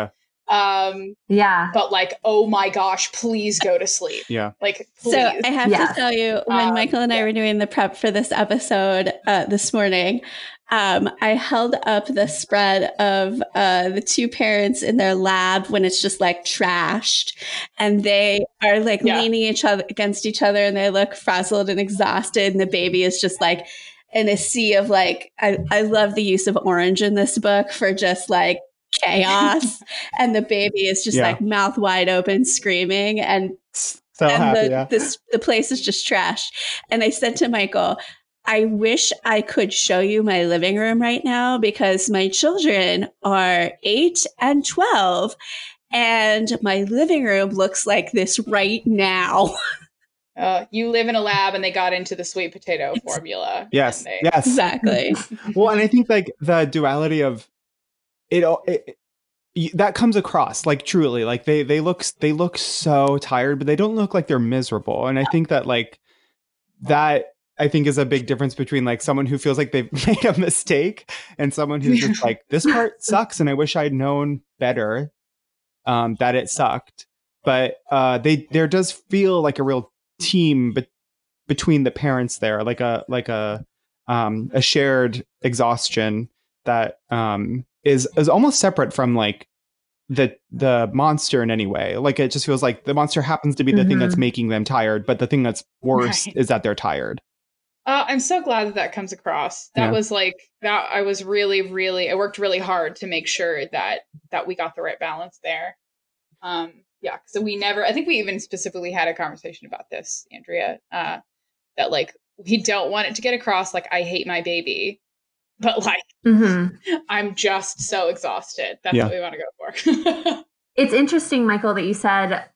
Yeah. But like, oh my gosh, please go to sleep. Yeah. Like, please. So I have to tell you, when Michael and I were doing the prep for this episode this morning, I held up the spread of the two parents in their lab when it's just like trashed, and they are like leaning each other against each other, and they look frazzled and exhausted, and the baby is just like in a sea of like, I love the use of orange in this book for just like chaos, and the baby is just like mouth wide open screaming, and happy, the place is just trash. And I said to Michael, I wish I could show you my living room right now, because my children are 8 and 12 and my living room looks like this right now. You live in a lab and they got into the sweet potato formula. Yes. Exactly. Well, and I think like the duality of it that comes across, like, truly, like they look so tired, but they don't look like they're miserable. And I think that like that I think is a big difference between like someone who feels like they've made a mistake and someone who's just like, this part sucks and I wish I'd known better that it sucked. But there does feel like a real team between the parents there, like a shared exhaustion that is almost separate from like the monster in any way. Like, it just feels like the monster happens to be the thing that's making them tired, but the thing that's worse is that they're tired. I'm so glad that comes across. That was like that. I was really, I worked really hard to make sure that we got the right balance there. So I think we even specifically had a conversation about this, Andrea, that like, we don't want it to get across like, I hate my baby, but like, I'm just so exhausted. That's what we want to go for. It's interesting, Michael, that you said,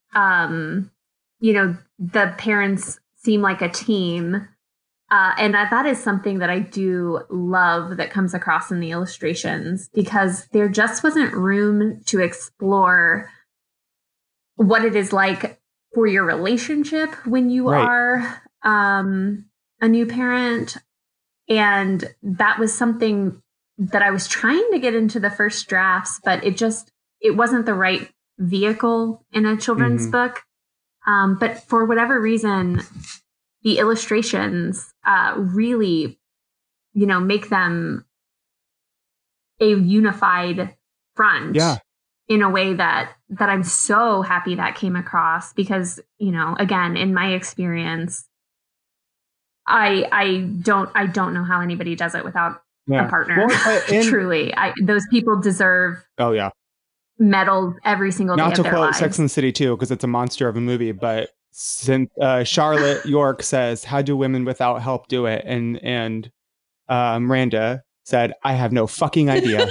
the parents seem like a team. And that is something that I do love that comes across in the illustrations, because there just wasn't room to explore what it is like for your relationship when you are a new parent. And that was something that I was trying to get into the first drafts, but it wasn't the right vehicle in a children's book. But for whatever reason, the illustrations really, make them a unified front in a way that I'm so happy that came across, because, again, in my experience, I don't know how anybody does it without a partner. Well, truly, those people deserve medals every single day of their lives. Not to quote Sex and the City too, because it's a monster of a movie, but Charlotte York says, "How do women without help do it?" And Miranda said, "I have no fucking idea."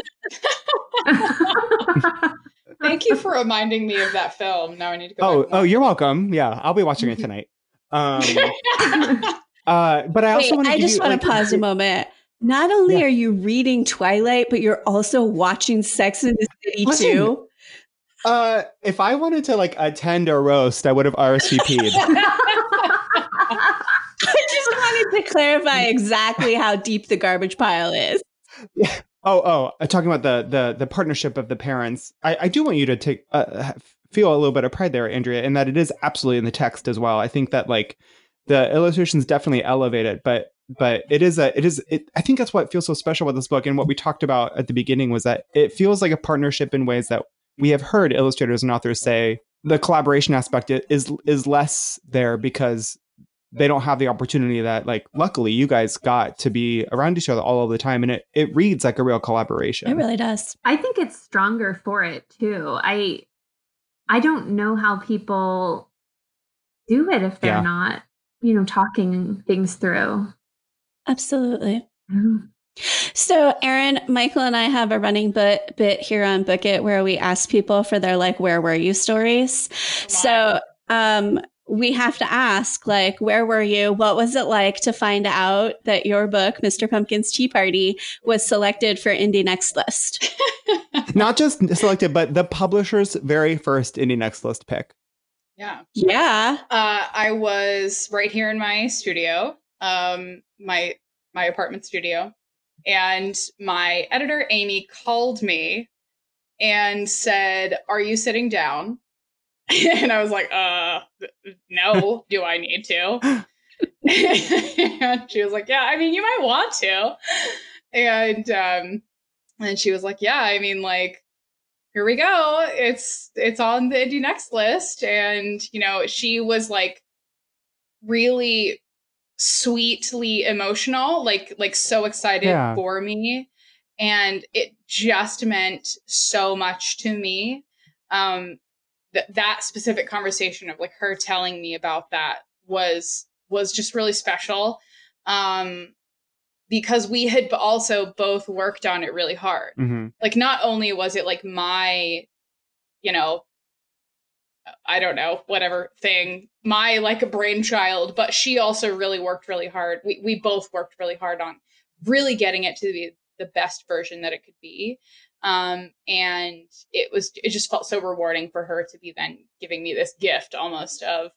Thank you for reminding me of that film. Now I need to go. Oh, you're welcome. Yeah, I'll be watching it tonight. But I also want to. I just want to pause a moment. Not only are you reading Twilight, but you're also watching Sex and the City too. If I wanted to like attend a roast, I would have RSVP'd. I just wanted to clarify exactly how deep the garbage pile is. Yeah. Talking about the partnership of the parents. I do want you to take feel a little bit of pride there, Andrea, in that it is absolutely in the text as well. I think that like the illustrations definitely elevate it, but I think that's what feels so special about this book. And what we talked about at the beginning was that it feels like a partnership in ways that we have heard illustrators and authors say the collaboration aspect is less there because they don't have the opportunity that, like, luckily you guys got to be around each other all of the time. And it reads like a real collaboration. It really does. I think it's stronger for it too. I don't know how people do it if they're not, talking things through. Absolutely. So, Erin, Michael and I have a running bit here on Book It where we ask people for their like, where were you stories? So, we have to ask, like, where were you? What was it like to find out that your book, Mr. Pumpkin's Tea Party, was selected for Indie Next List? Not just selected, but the publisher's very first Indie Next List pick. Yeah. Yeah. I was right here in my studio, my apartment studio, and my editor, Amy, called me and said, "Are you sitting down?" And I was like, no, do I need to? And she was like, yeah, I mean, you might want to. And she was like, yeah, I mean, like, here we go. It's on the Indie Next list. And, you know, she was like really sweetly emotional, like so excited for me. And it just meant so much to me. That specific conversation of like her telling me about that was just really special, because we had also both worked on it really hard. Mm-hmm. Like, not only was it like my, you know, I don't know, whatever thing, my like a brainchild, but she also really worked really hard. We both worked really hard on really getting it to be the best version that it could be. And it just felt so rewarding for her to be then giving me this gift almost of,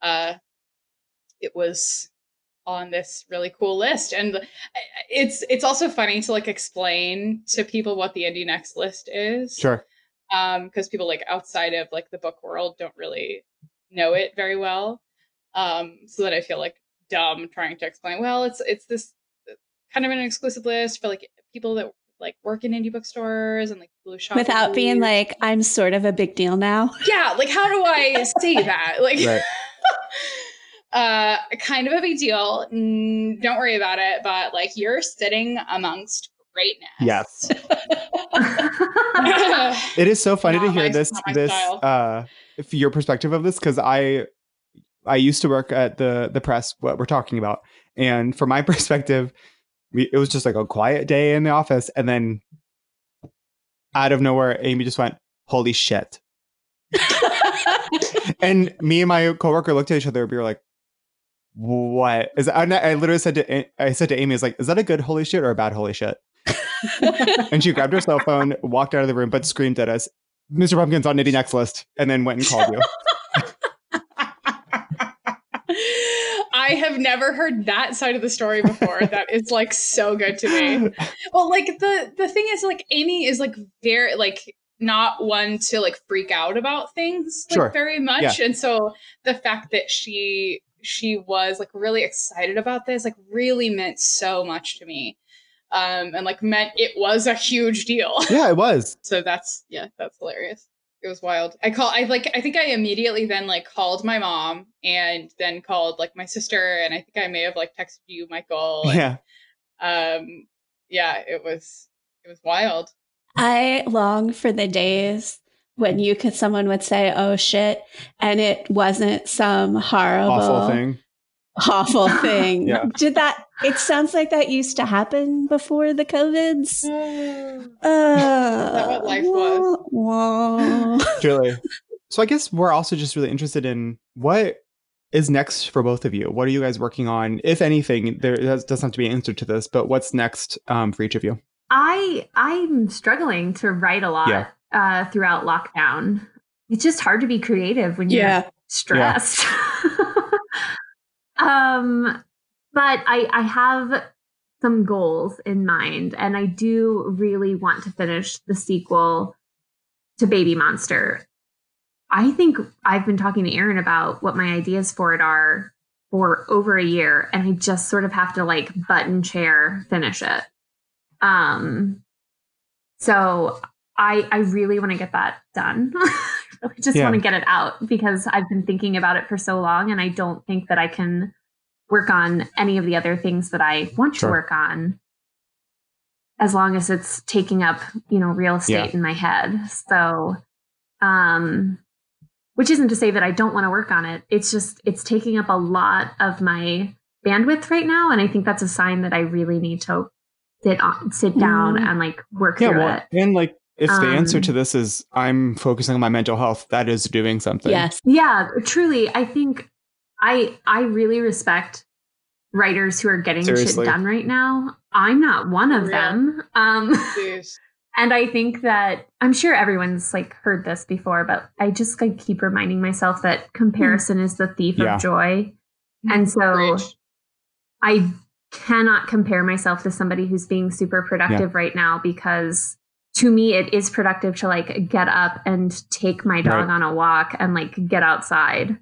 it was on this really cool list. And it's also funny to like explain to people what the Indie Next list is. Sure. Because people like outside of like the book world don't really know it very well. So that I feel like dumb trying to explain, well, it's this kind of an exclusive list for like people that like work in indie bookstores and like blue shop without being like, I'm sort of a big deal now. Yeah, like how do I say that? Like right. Kind of a big deal. Don't worry about it, but like you're sitting amongst greatness. Yes. It is so funny to hear this your perspective of this, because I used to work at the press, what we're talking about, and from my perspective, it was just like a quiet day in the office, and then out of nowhere, Amy just went, "Holy shit!" And me and my coworker looked at each other. We were like, "What is?" I literally said to Amy, "I was like, is that a good holy shit or a bad holy shit?" And she grabbed her cell phone, walked out of the room, but screamed at us, "Mr. Pumpkin's on Indie Next list," and then went and called you. I have never heard that side of the story before. That is like so good to me. Well, like the thing is, like, Amy is like very like not one to like freak out about things like very much. Yeah. And so the fact that she was like really excited about this like really meant so much to me. And like meant it was a huge deal. Yeah, it was. So that's hilarious. It was wild. I think I immediately then like called my mom and then called like my sister, and I think I may have like texted you, Michael. And, it was wild. I long for the days when someone would say, "Oh shit," and it wasn't some horrible awful thing. Yeah. It sounds like that used to happen before the COVIDs. Is that what life was? Truly. So I guess we're also just really interested in what is next for both of you. What are you guys working on? If anything, there doesn't have to be an answer to this, but what's next for each of you? I'm struggling to write a lot throughout lockdown. It's just hard to be creative when you're stressed. But I have some goals in mind, and I do really want to finish the sequel to Baby Monster. I think I've been talking to Erin about what my ideas for it are for over a year, and I just sort of have to like button chair finish it. So I really want to get that done. I just want to get it out because I've been thinking about it for so long, and I don't think that I can work on any of the other things that I want to work on as long as it's taking up, real estate in my head. So, which isn't to say that I don't want to work on it. It's just, it's taking up a lot of my bandwidth right now. And I think that's a sign that I really need to sit down and like work through it. And like, if the answer to this is I'm focusing on my mental health, that is doing something. Yes. Yeah, truly. I think I really respect writers who are getting shit done right now. I'm not one of them. And I think that I'm sure everyone's like heard this before, but I just like keep reminding myself that comparison is the thief of joy. And so I cannot compare myself to somebody who's being super productive right now, because to me, it is productive to like get up and take my dog on a walk and like get outside.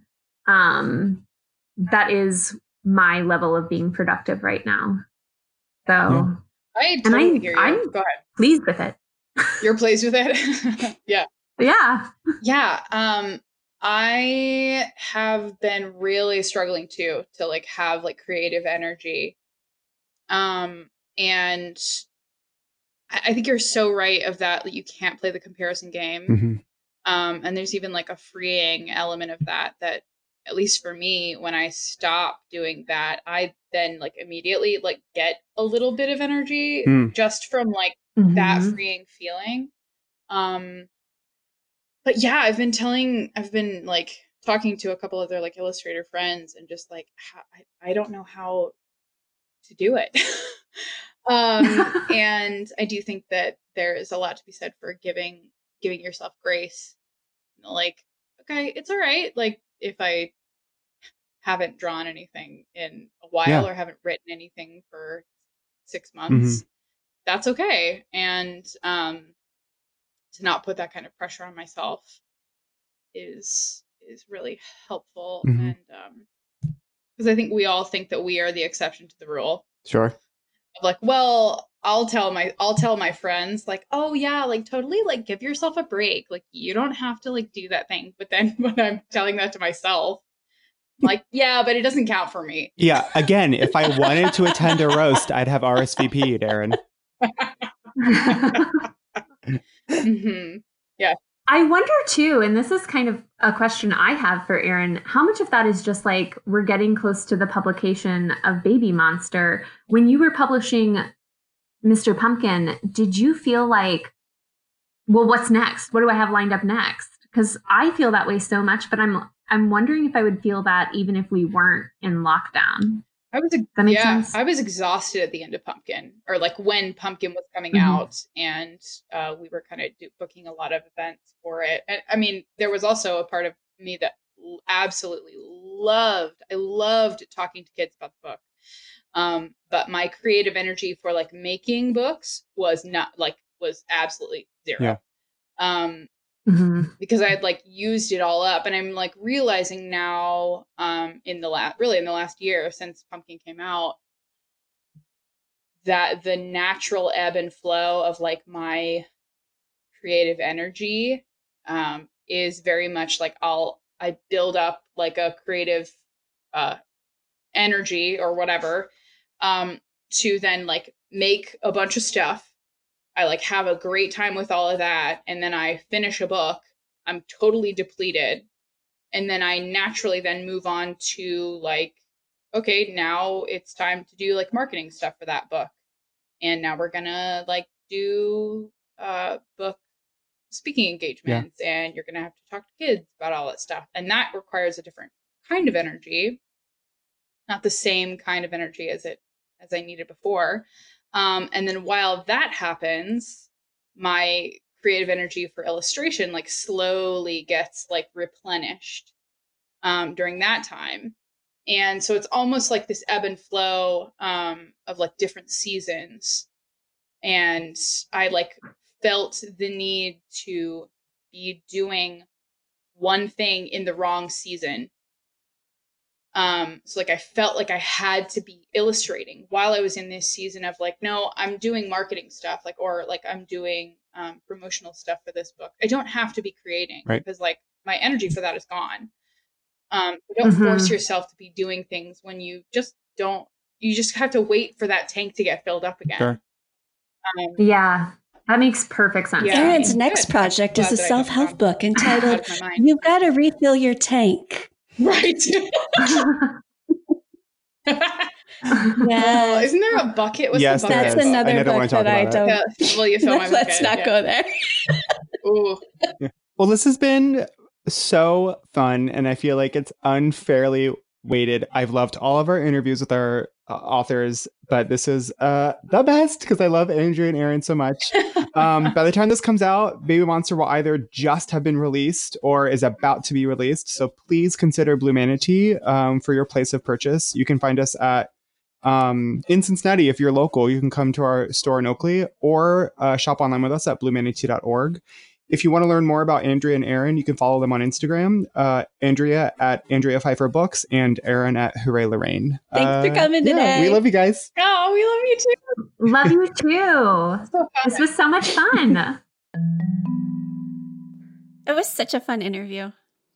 That is my level of being productive right now. So I totally hear you. I'm Go ahead. Pleased with it. You're pleased with it? Yeah. Yeah. Yeah. I have been really struggling too to like have like creative energy. And I think you're so right of that you can't play the comparison game. And there's even like a freeing element of that at least for me, when I stop doing that, I then like immediately like get a little bit of energy just from like that freeing feeling. But yeah, I've been like talking to a couple of their like illustrator friends and just like, I don't know how to do it. And I do think that there is a lot to be said for giving yourself grace. Like, okay, it's all right. Like if I haven't drawn anything in a while or haven't written anything for 6 months, that's okay. And to not put that kind of pressure on myself is really helpful. And because I think we all think that we are the exception to the rule. Sure. Of like, well, I'll tell my friends like, oh yeah, like totally like give yourself a break. Like you don't have to like do that thing. But then when I'm telling that to myself, I'm like, yeah, but it doesn't count for me. Yeah. Again, if I wanted to attend a roast, I'd have RSVP'd, Erin. Yeah. I wonder too, and this is kind of a question I have for Erin, how much of that is just like we're getting close to the publication of Baby Monster? When you were publishing Mr. Pumpkin, did you feel like, well, what's next? What do I have lined up next? Because I feel that way so much, but I'm wondering if I would feel that even if we weren't in lockdown. That makes sense? I was exhausted at the end of Pumpkin, or like when Pumpkin was coming out, and we were kind of booking a lot of events for it. And I mean, there was also a part of me that absolutely loved. I loved talking to kids about the book. But my creative energy for like making books was absolutely zero. Yeah. Because I had like used it all up, and I'm like realizing now in the last year since Pumpkin came out that the natural ebb and flow of like my creative energy is very much like I build up like a creative energy or whatever to then like make a bunch of stuff. I like have a great time with all of that. And then I finish a book. I'm totally depleted. And then I naturally then move on to like, okay, now it's time to do like marketing stuff for that book. And now we're going to like do book speaking engagements and you're going to have to talk to kids about all that stuff. And that requires a different kind of energy, not the same kind of energy as I needed before. And then while that happens, my creative energy for illustration like slowly gets like replenished during that time. And so it's almost like this ebb and flow of like different seasons. And I like felt the need to be doing one thing in the wrong season. So like I felt like I had to be illustrating while I was in this season of like, no, I'm doing marketing stuff, like, or like I'm doing promotional stuff for this book. I don't have to be creating because like my energy for that is gone. Don't force yourself to be doing things when you just have to wait for that tank to get filled up again. Sure. Yeah, that makes perfect sense. Yeah. Erin's next project is a self-help book entitled You've Got to Refill Your Tank. Right. Yeah. Isn't there a bucket? What's yes, the bucket? That's another book that I don't. Well, you fill my Let's not go there. Ooh. Well, this has been so fun, and I feel like it's unfairly weighted. I've loved all of our interviews with our authors, but this is the best because I love Andrea and Erin so much. By the time this comes out, Baby Monster will either just have been released or is about to be released. So please consider Blue Manatee for your place of purchase. You can find us at in Cincinnati, if you're local, you can come to our store in Oakley or shop online with us at bluemanatee.org. If you want to learn more about Andrea and Aaron, you can follow them on Instagram. Andrea at Andrea Pfeiffer Books and Aaron at Hooray Lorraine. Thanks for coming today. We love you guys. Oh, we love you too. Love you too. So fun. This was so much fun. It was such a fun interview.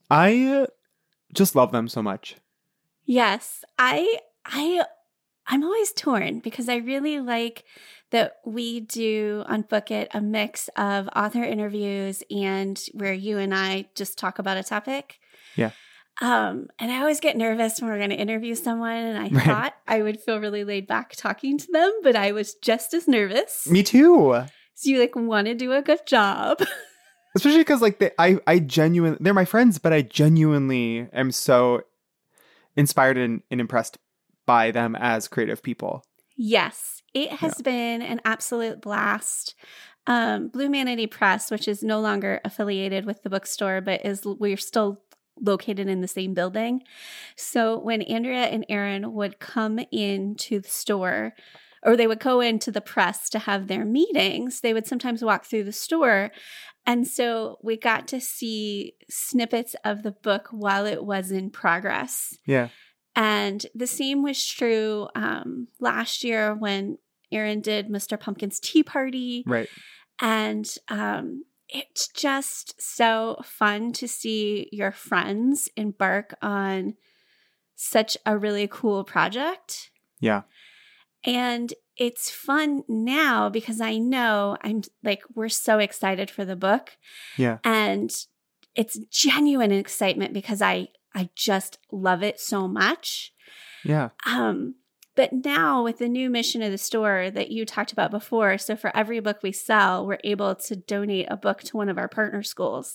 I just love them so much. Yes, I'm always torn because I really like that we do on Book It a mix of author interviews and where you and I just talk about a topic. Yeah. And I always get nervous when we're going to interview someone, and I thought I would feel really laid back talking to them, but I was just as nervous. Me too. So you want to do a good job. Especially because I genuinely, they're my friends, but I genuinely am so inspired and impressed by them as creative people. Yes, it has been an absolute blast. Blue Manatee Press, which is no longer affiliated with the bookstore, but we're still located in the same building. So when Andrea and Aaron would come into the store, or they would go into the press to have their meetings, they would sometimes walk through the store. And so we got to see snippets of the book while it was in progress. Yeah. And the same was true last year when Aaron did Mr. Pumpkin's Tea Party. Right. And it's just so fun to see your friends embark on such a really cool project. Yeah. And it's fun now because I know we're so excited for the book. Yeah. And it's genuine excitement because I just love it so much. Yeah. But now with the new mission of the store that you talked about before, so for every book we sell, we're able to donate a book to one of our partner schools.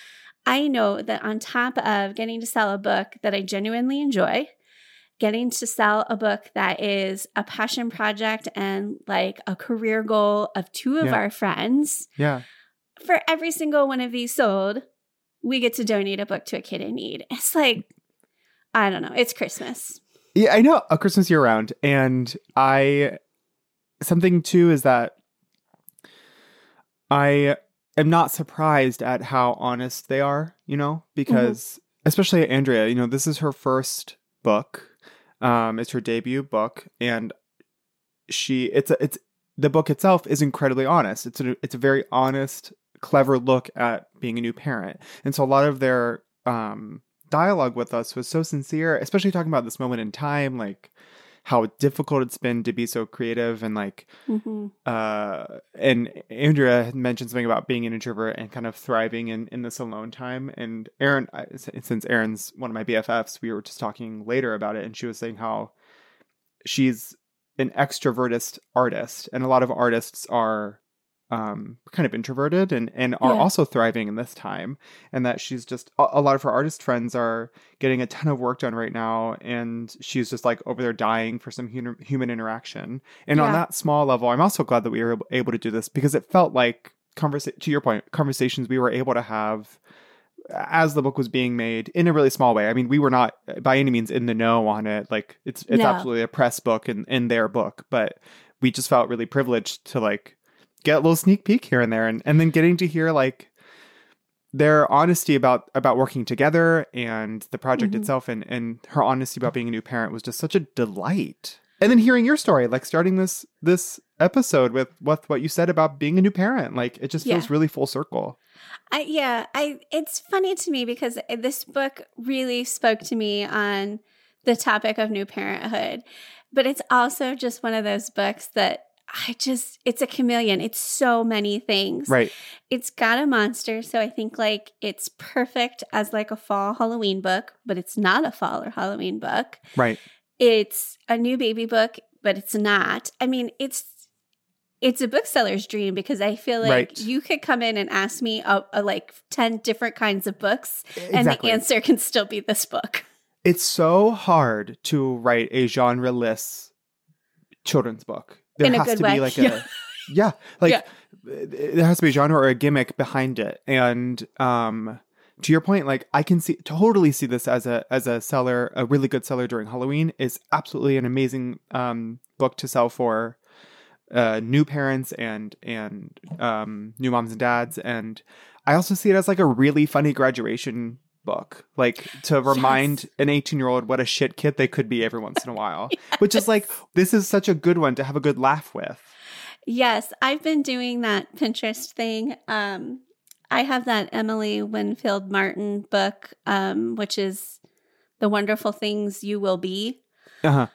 I know that on top of getting to sell a book that I genuinely enjoy, getting to sell a book that is a passion project and like a career goal of two of our friends. Yeah. For every single one of these sold, we get to donate a book to a kid in need. It's like, I don't know. It's Christmas. Yeah, I know. A Christmas year round. And something too is that I am not surprised at how honest they are, because especially Andrea, this is her first book. It's her debut book, and the book itself is incredibly honest. It's a very honest, clever look at being a new parent. And so a lot of their dialogue with us was so sincere, especially talking about this moment in time, like how difficult it's been to be so creative and and Andrea had mentioned something about being an introvert and kind of thriving in this alone time. And Aaron, since Aaron's one of my BFFs, we were just talking later about it, and she was saying how she's an extrovertist artist, and a lot of artists are kind of introverted and are also thriving in this time, and that she's just a lot of her artist friends are getting a ton of work done right now, and she's just like over there dying for some human interaction. And on that small level, I'm also glad that we were able to do this, because it felt like to your point, conversations we were able to have as the book was being made in a really small way. I mean, we were not by any means in the know on it. Like it's absolutely a press book in their book, but we just felt really privileged to like get a little sneak peek here and there, and then getting to hear like their honesty about working together and the project itself, and her honesty about being a new parent was just such a delight. And then hearing your story, like starting this episode with what you said about being a new parent, like it just feels really full circle. It's funny to me because this book really spoke to me on the topic of new parenthood, but it's also just one of those books that it's a chameleon. It's so many things. Right. It's got a monster. So I think like it's perfect as like a fall Halloween book, but it's not a fall or Halloween book. Right. It's a new baby book, but it's not. I mean, it's a bookseller's dream, because I feel like you could come in and ask me like 10 different kinds of books, and the answer can still be this book. It's so hard to write a genre-less children's book. There has to be like there has to be a genre or a gimmick behind it. And to your point, like I can totally see this as a seller, a really good seller during Halloween. Is absolutely an amazing book to sell for new parents and new moms and dads. And I also see it as like a really funny graduation book, like to remind an 18-year-old what a shit kid they could be every once in a while, which is like, this is such a good one to have a good laugh with. Yes, I've been doing that Pinterest thing. I have that Emily Winfield Martin book, which is The Wonderful Things You Will Be. Uh-huh.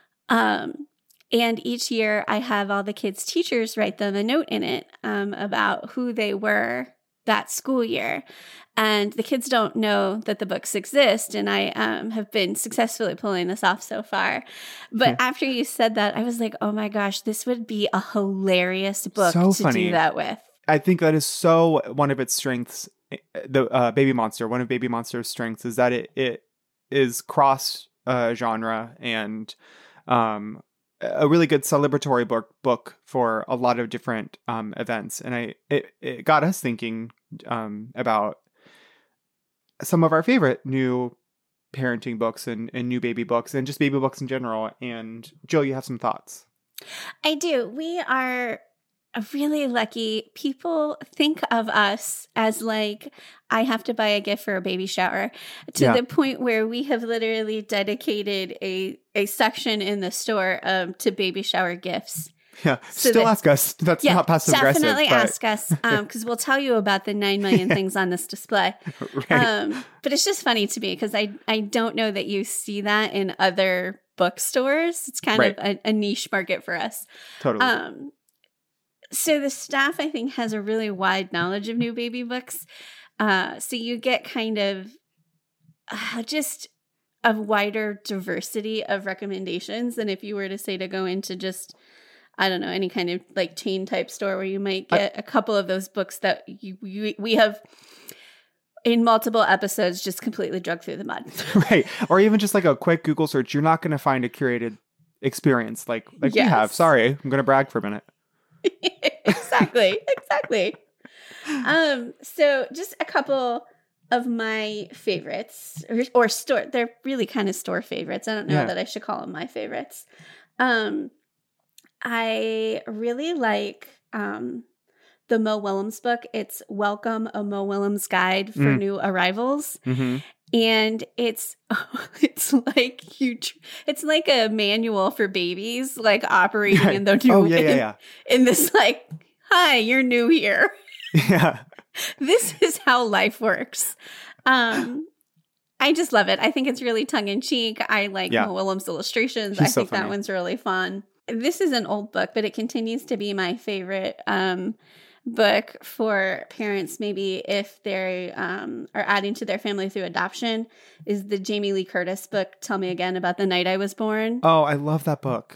And each year I have all the kids' teachers write them a note in it about who they were that school year. And the kids don't know that the books exist. And I have been successfully pulling this off so far. But after you said that, I was like, oh my gosh, this would be a hilarious book to do that with. I think that is so one of its strengths. The Baby Monster, one of Baby Monster's strengths is that it is cross genre and a really good celebratory book for a lot of different events. And it got us thinking about some of our favorite new parenting books and new baby books and just baby books in general. And Jill, you have some thoughts. I do. We are really lucky. People think of us as like, I have to buy a gift for a baby shower, to the point where we have literally dedicated a section in the store to baby shower gifts. Yeah, so still ask us. That's not passive aggressive. Definitely ask us, because we'll tell you about the 9 million things on this display. Right. But it's just funny to me because I don't know that you see that in other bookstores. It's kind of a niche market for us. Totally. So the staff, I think, has a really wide knowledge of new baby books. So you get kind of just a wider diversity of recommendations than if you were to say to go into just, I don't know, any kind of like chain type store where you might get a couple of those books that we have in multiple episodes just completely drug through the mud. Right. Or even just like a quick Google search. You're not going to find a curated experience like we have. Sorry, I'm going to brag for a minute. Exactly. So just a couple of my favorites or store. They're really kind of store favorites. I don't know that I should call them my favorites. I really like the Mo Willems book. It's Welcome, a Mo Willems Guide for New Arrivals. Mm-hmm. And it's like it's like a manual for babies, like operating in the new in this like, hi, you're new here. Yeah. This is how life works. I just love it. I think it's really tongue in cheek. I like Mo Willems' illustrations. I think that one's really fun. This is an old book, but it continues to be my favorite book for parents, maybe if they are adding to their family through adoption, is the Jamie Lee Curtis book, Tell Me Again About the Night I Was Born. Oh, I love that book.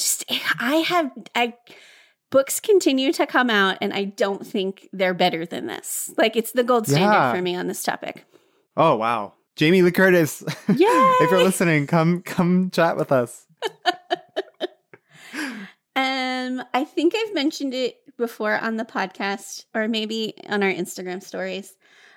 Books continue to come out, and I don't think they're better than this. Like, it's the gold standard for me on this topic. Oh, wow. Jamie Lee Curtis. Yay! If you're listening, come chat with us. I think I've mentioned it before on the podcast or maybe on our Instagram stories.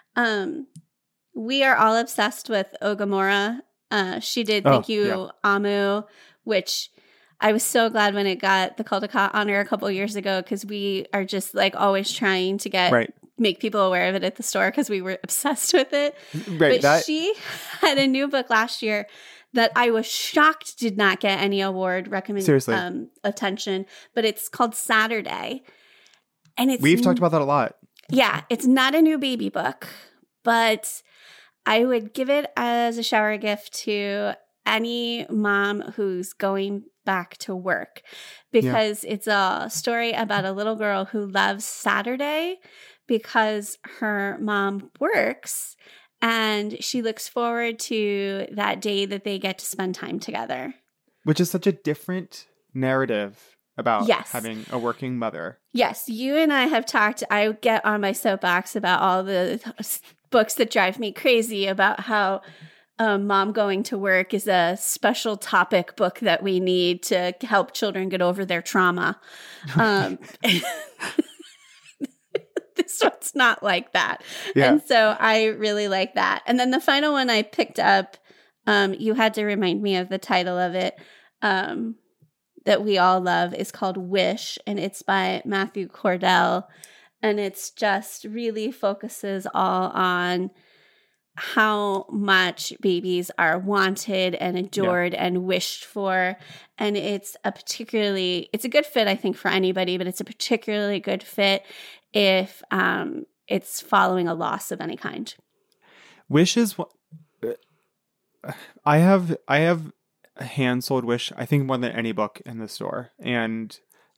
We are all obsessed with Ogamora. She did Thank You, Amu, which I was so glad when it got the Caldecott honor a couple years ago, because we are just like always trying to make people aware of it at the store because we were obsessed with it. Right, but she had a new book last year that I was shocked did not get any award attention, but it's called Saturday. And we've talked about that a lot. Yeah, it's not a new baby book, but I would give it as a shower gift to any mom who's going back to work, because it's a story about a little girl who loves Saturday because her mom works, and she looks forward to that day that they get to spend time together. Which is such a different narrative about having a working mother. Yes, you and I have talked. I get on my soapbox about all the books that drive me crazy about how mom going to work is a special topic book that we need to help children get over their trauma. This one's not like that. Yeah. And so I really like that. And then the final one I picked up, you had to remind me of the title of it, that we all love, is called Wish, and it's by Matthew Cordell. And it's just really focuses all on how much babies are wanted and adored and wished for. And it's a good fit, I think, for anybody, but it's a particularly good fit if it's following a loss of any kind. Wish is I have hand sold Wish, I think, more than any book in the store. And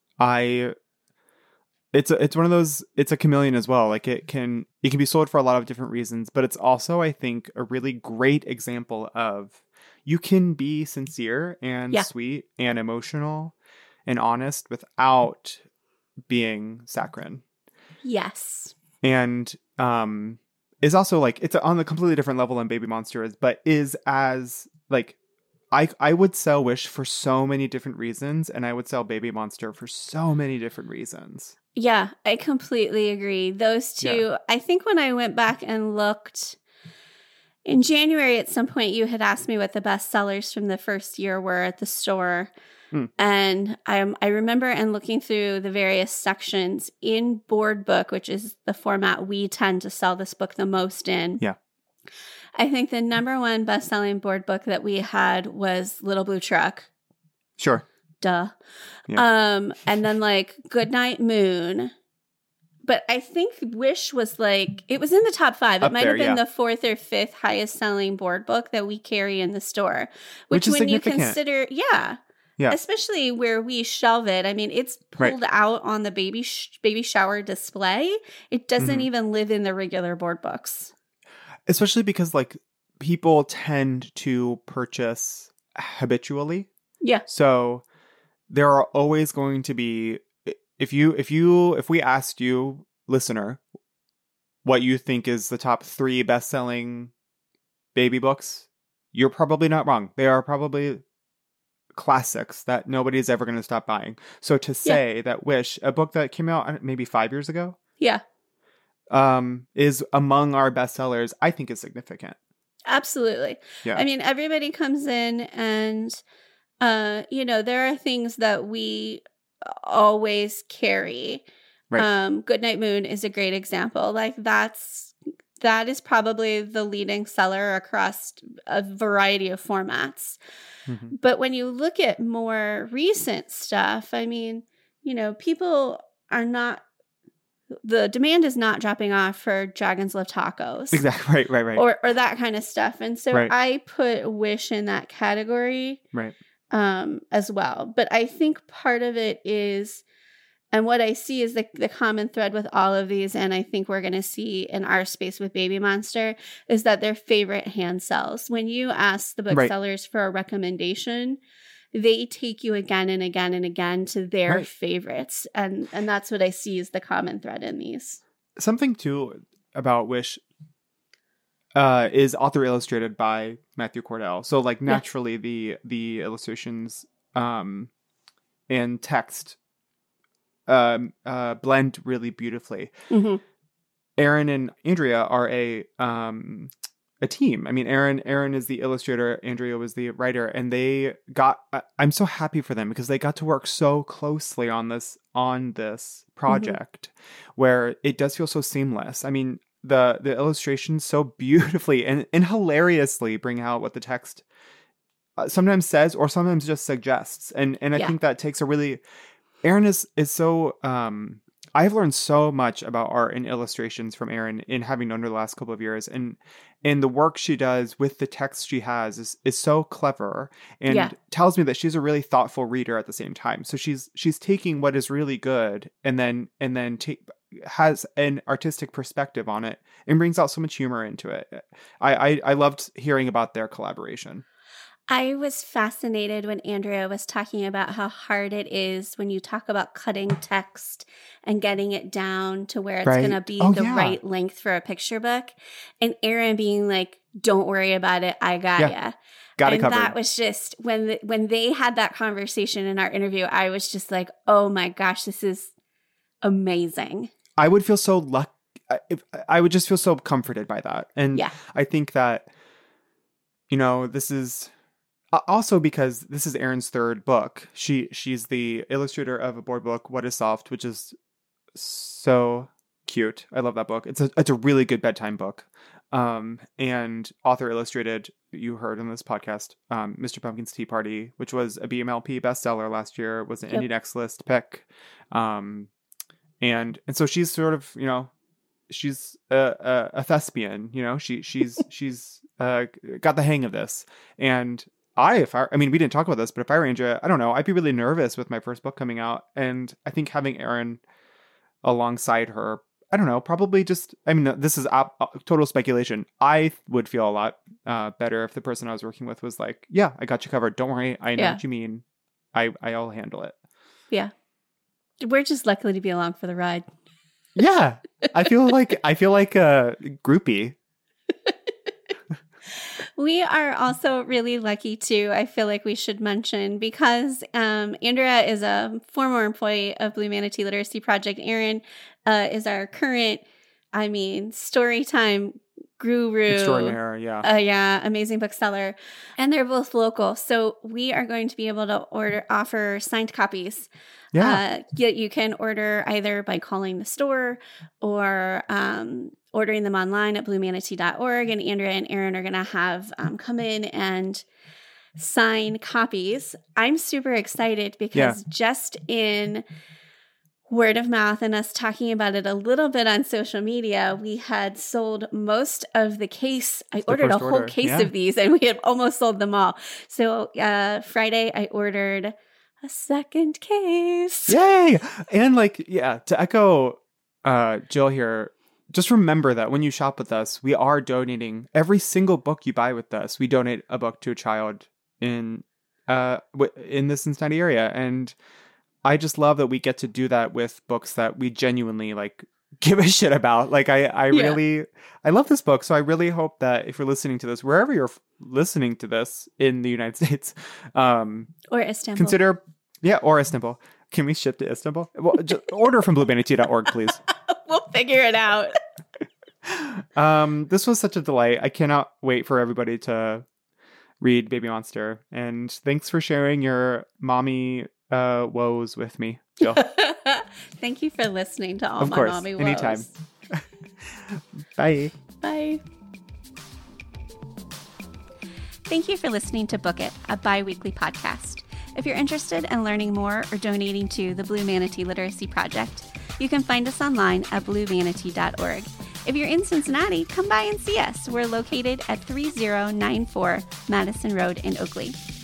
it's one of those, it's a chameleon as well. Like it can be sold for a lot of different reasons, but it's also, I think, a really great example of you can be sincere and sweet and emotional and honest without being saccharine. Yes. And is also like, it's on a completely different level than Baby Monster is, but is as like, I would sell Wish for so many different reasons, and I would sell Baby Monster for so many different reasons. Yeah, I completely agree. Those two, I think when I went back and looked in January at some point, you had asked me what the best sellers from the first year were at the store. And I remember and looking through the various sections in Board Book, which is the format we tend to sell this book the most in. Yeah. I think the number one best-selling board book that we had was Little Blue Truck. Sure. Duh. Yeah. And then like Goodnight Moon. But I think Wish was like, it was in the top 5. It might have been the 4th or 5th highest selling board book that we carry in the store. Which is when you significant. consider, yeah. Especially where we shelve it. I mean, it's pulled out on the baby shower display. It doesn't even live in the regular board books. Especially because like people tend to purchase habitually. Yeah. So there are always going to be, if we asked you, listener, what you think is the top 3 best-selling baby books, you're probably not wrong. They are probably classics that nobody's ever going to stop buying. So to say that Wish, a book that came out maybe 5 years ago, is among our bestsellers, I think is significant. Absolutely. Yeah. I mean, everybody comes in and, there are things that we always carry. Right. Goodnight Moon is a great example. Like that is probably the leading seller across a variety of formats. Mm-hmm. But when you look at more recent stuff, I mean, people are not, the demand is not dropping off for Dragons Love Tacos. Exactly. Right. Or that kind of stuff. And so I put Wish in that category. Right. As well. But I think part of it is, and what I see is the common thread with all of these, and I think we're going to see in our space with Baby Monster, is that their favorite hand sells. When you ask the booksellers for a recommendation, they take you again and again and again to their favorites. And that's what I see is the common thread in these. Something too about Wish is author illustrated by Matthew Cordell. So like naturally the illustrations and text blend really beautifully. Mm-hmm. Aaron and Andrea are a team. I mean, Aaron is the illustrator, Andrea was the writer, and they got, I'm so happy for them because they got to work so closely on this project where it does feel so seamless. I mean, the illustrations so beautifully and hilariously bring out what the text sometimes says or sometimes just suggests. And I think that takes a really, Aaron is so, I've learned so much about art and illustrations from Aaron in having known her the last couple of years. And the work she does with the text she has is so clever and tells me that she's a really thoughtful reader at the same time. So she's taking what is really good and then has an artistic perspective on it and brings out so much humor into it. I loved hearing about their collaboration. I was fascinated when Andrea was talking about how hard it is when you talk about cutting text and getting it down to where it's going to be right length for a picture book. And Aaron being like, don't worry about it. I got ya. Got it covered. And that was just, when they had that conversation in our interview, I was just like, oh my gosh, this is amazing. I would feel so I would just feel so comforted by that. And Yeah. I think that, this is also because this is Erin's third book. She's the illustrator of a board book, What is Soft, which is so cute. I love that book. It's a really good bedtime book. And author illustrated, you heard in this podcast, Mr. Pumpkin's Tea Party, which was a BMLP bestseller last year, was an Indie Next List pick. And so she's sort of, she's a thespian, she's got the hang of this. And we didn't talk about this, but if I were Andrea, I don't know, I'd be really nervous with my first book coming out. And I think having Erin alongside her, I don't know, probably just, this is total speculation. I would feel a lot better if the person I was working with was like, yeah, I got you covered. Don't worry. I know what you mean. I'll handle it. Yeah. We're just lucky to be along for the ride. Yeah. I feel like a groupie. We are also really lucky too, I feel like we should mention, because Andrea is a former employee of Blue Manatee Literacy Project. Erin is our current, Storytime guru. Extraordinaire, yeah. Amazing bookseller. And they're both local. So we are going to be able to offer signed copies. Yeah. You can order either by calling the store or ordering them online at bluemanatee.org. And Andrea and Erin are going to have come in and sign copies. I'm super excited because just in word of mouth and us talking about it a little bit on social media, we had sold most of the case. I ordered a whole case of these and we had almost sold them all. So Friday I ordered a second case. Yay! And to echo Jill here, just remember that when you shop with us, we are donating every single book you buy with us. We donate a book to a child in the Cincinnati area. And I just love that we get to do that with books that we genuinely give a shit about. I love this book. So I really hope that if you're listening to this, wherever you're listening to this in the United States, or Istanbul, or Istanbul. Can we ship to Istanbul? Well, just order from bluemanatee.org, please. We'll figure it out. This was such a delight. I cannot wait for everybody to read Baby Monster. And thanks for sharing your mommy woes with me, Jill. Thank you for listening to all my mommy woes. Anytime. Bye. Bye. Thank you for listening to Book It, a bi-weekly podcast. If you're interested in learning more or donating to the Blue Manatee Literacy Project, you can find us online at bluemanatee.org. If you're in Cincinnati, come by and see us. We're located at 3094 Madison Road in Oakley.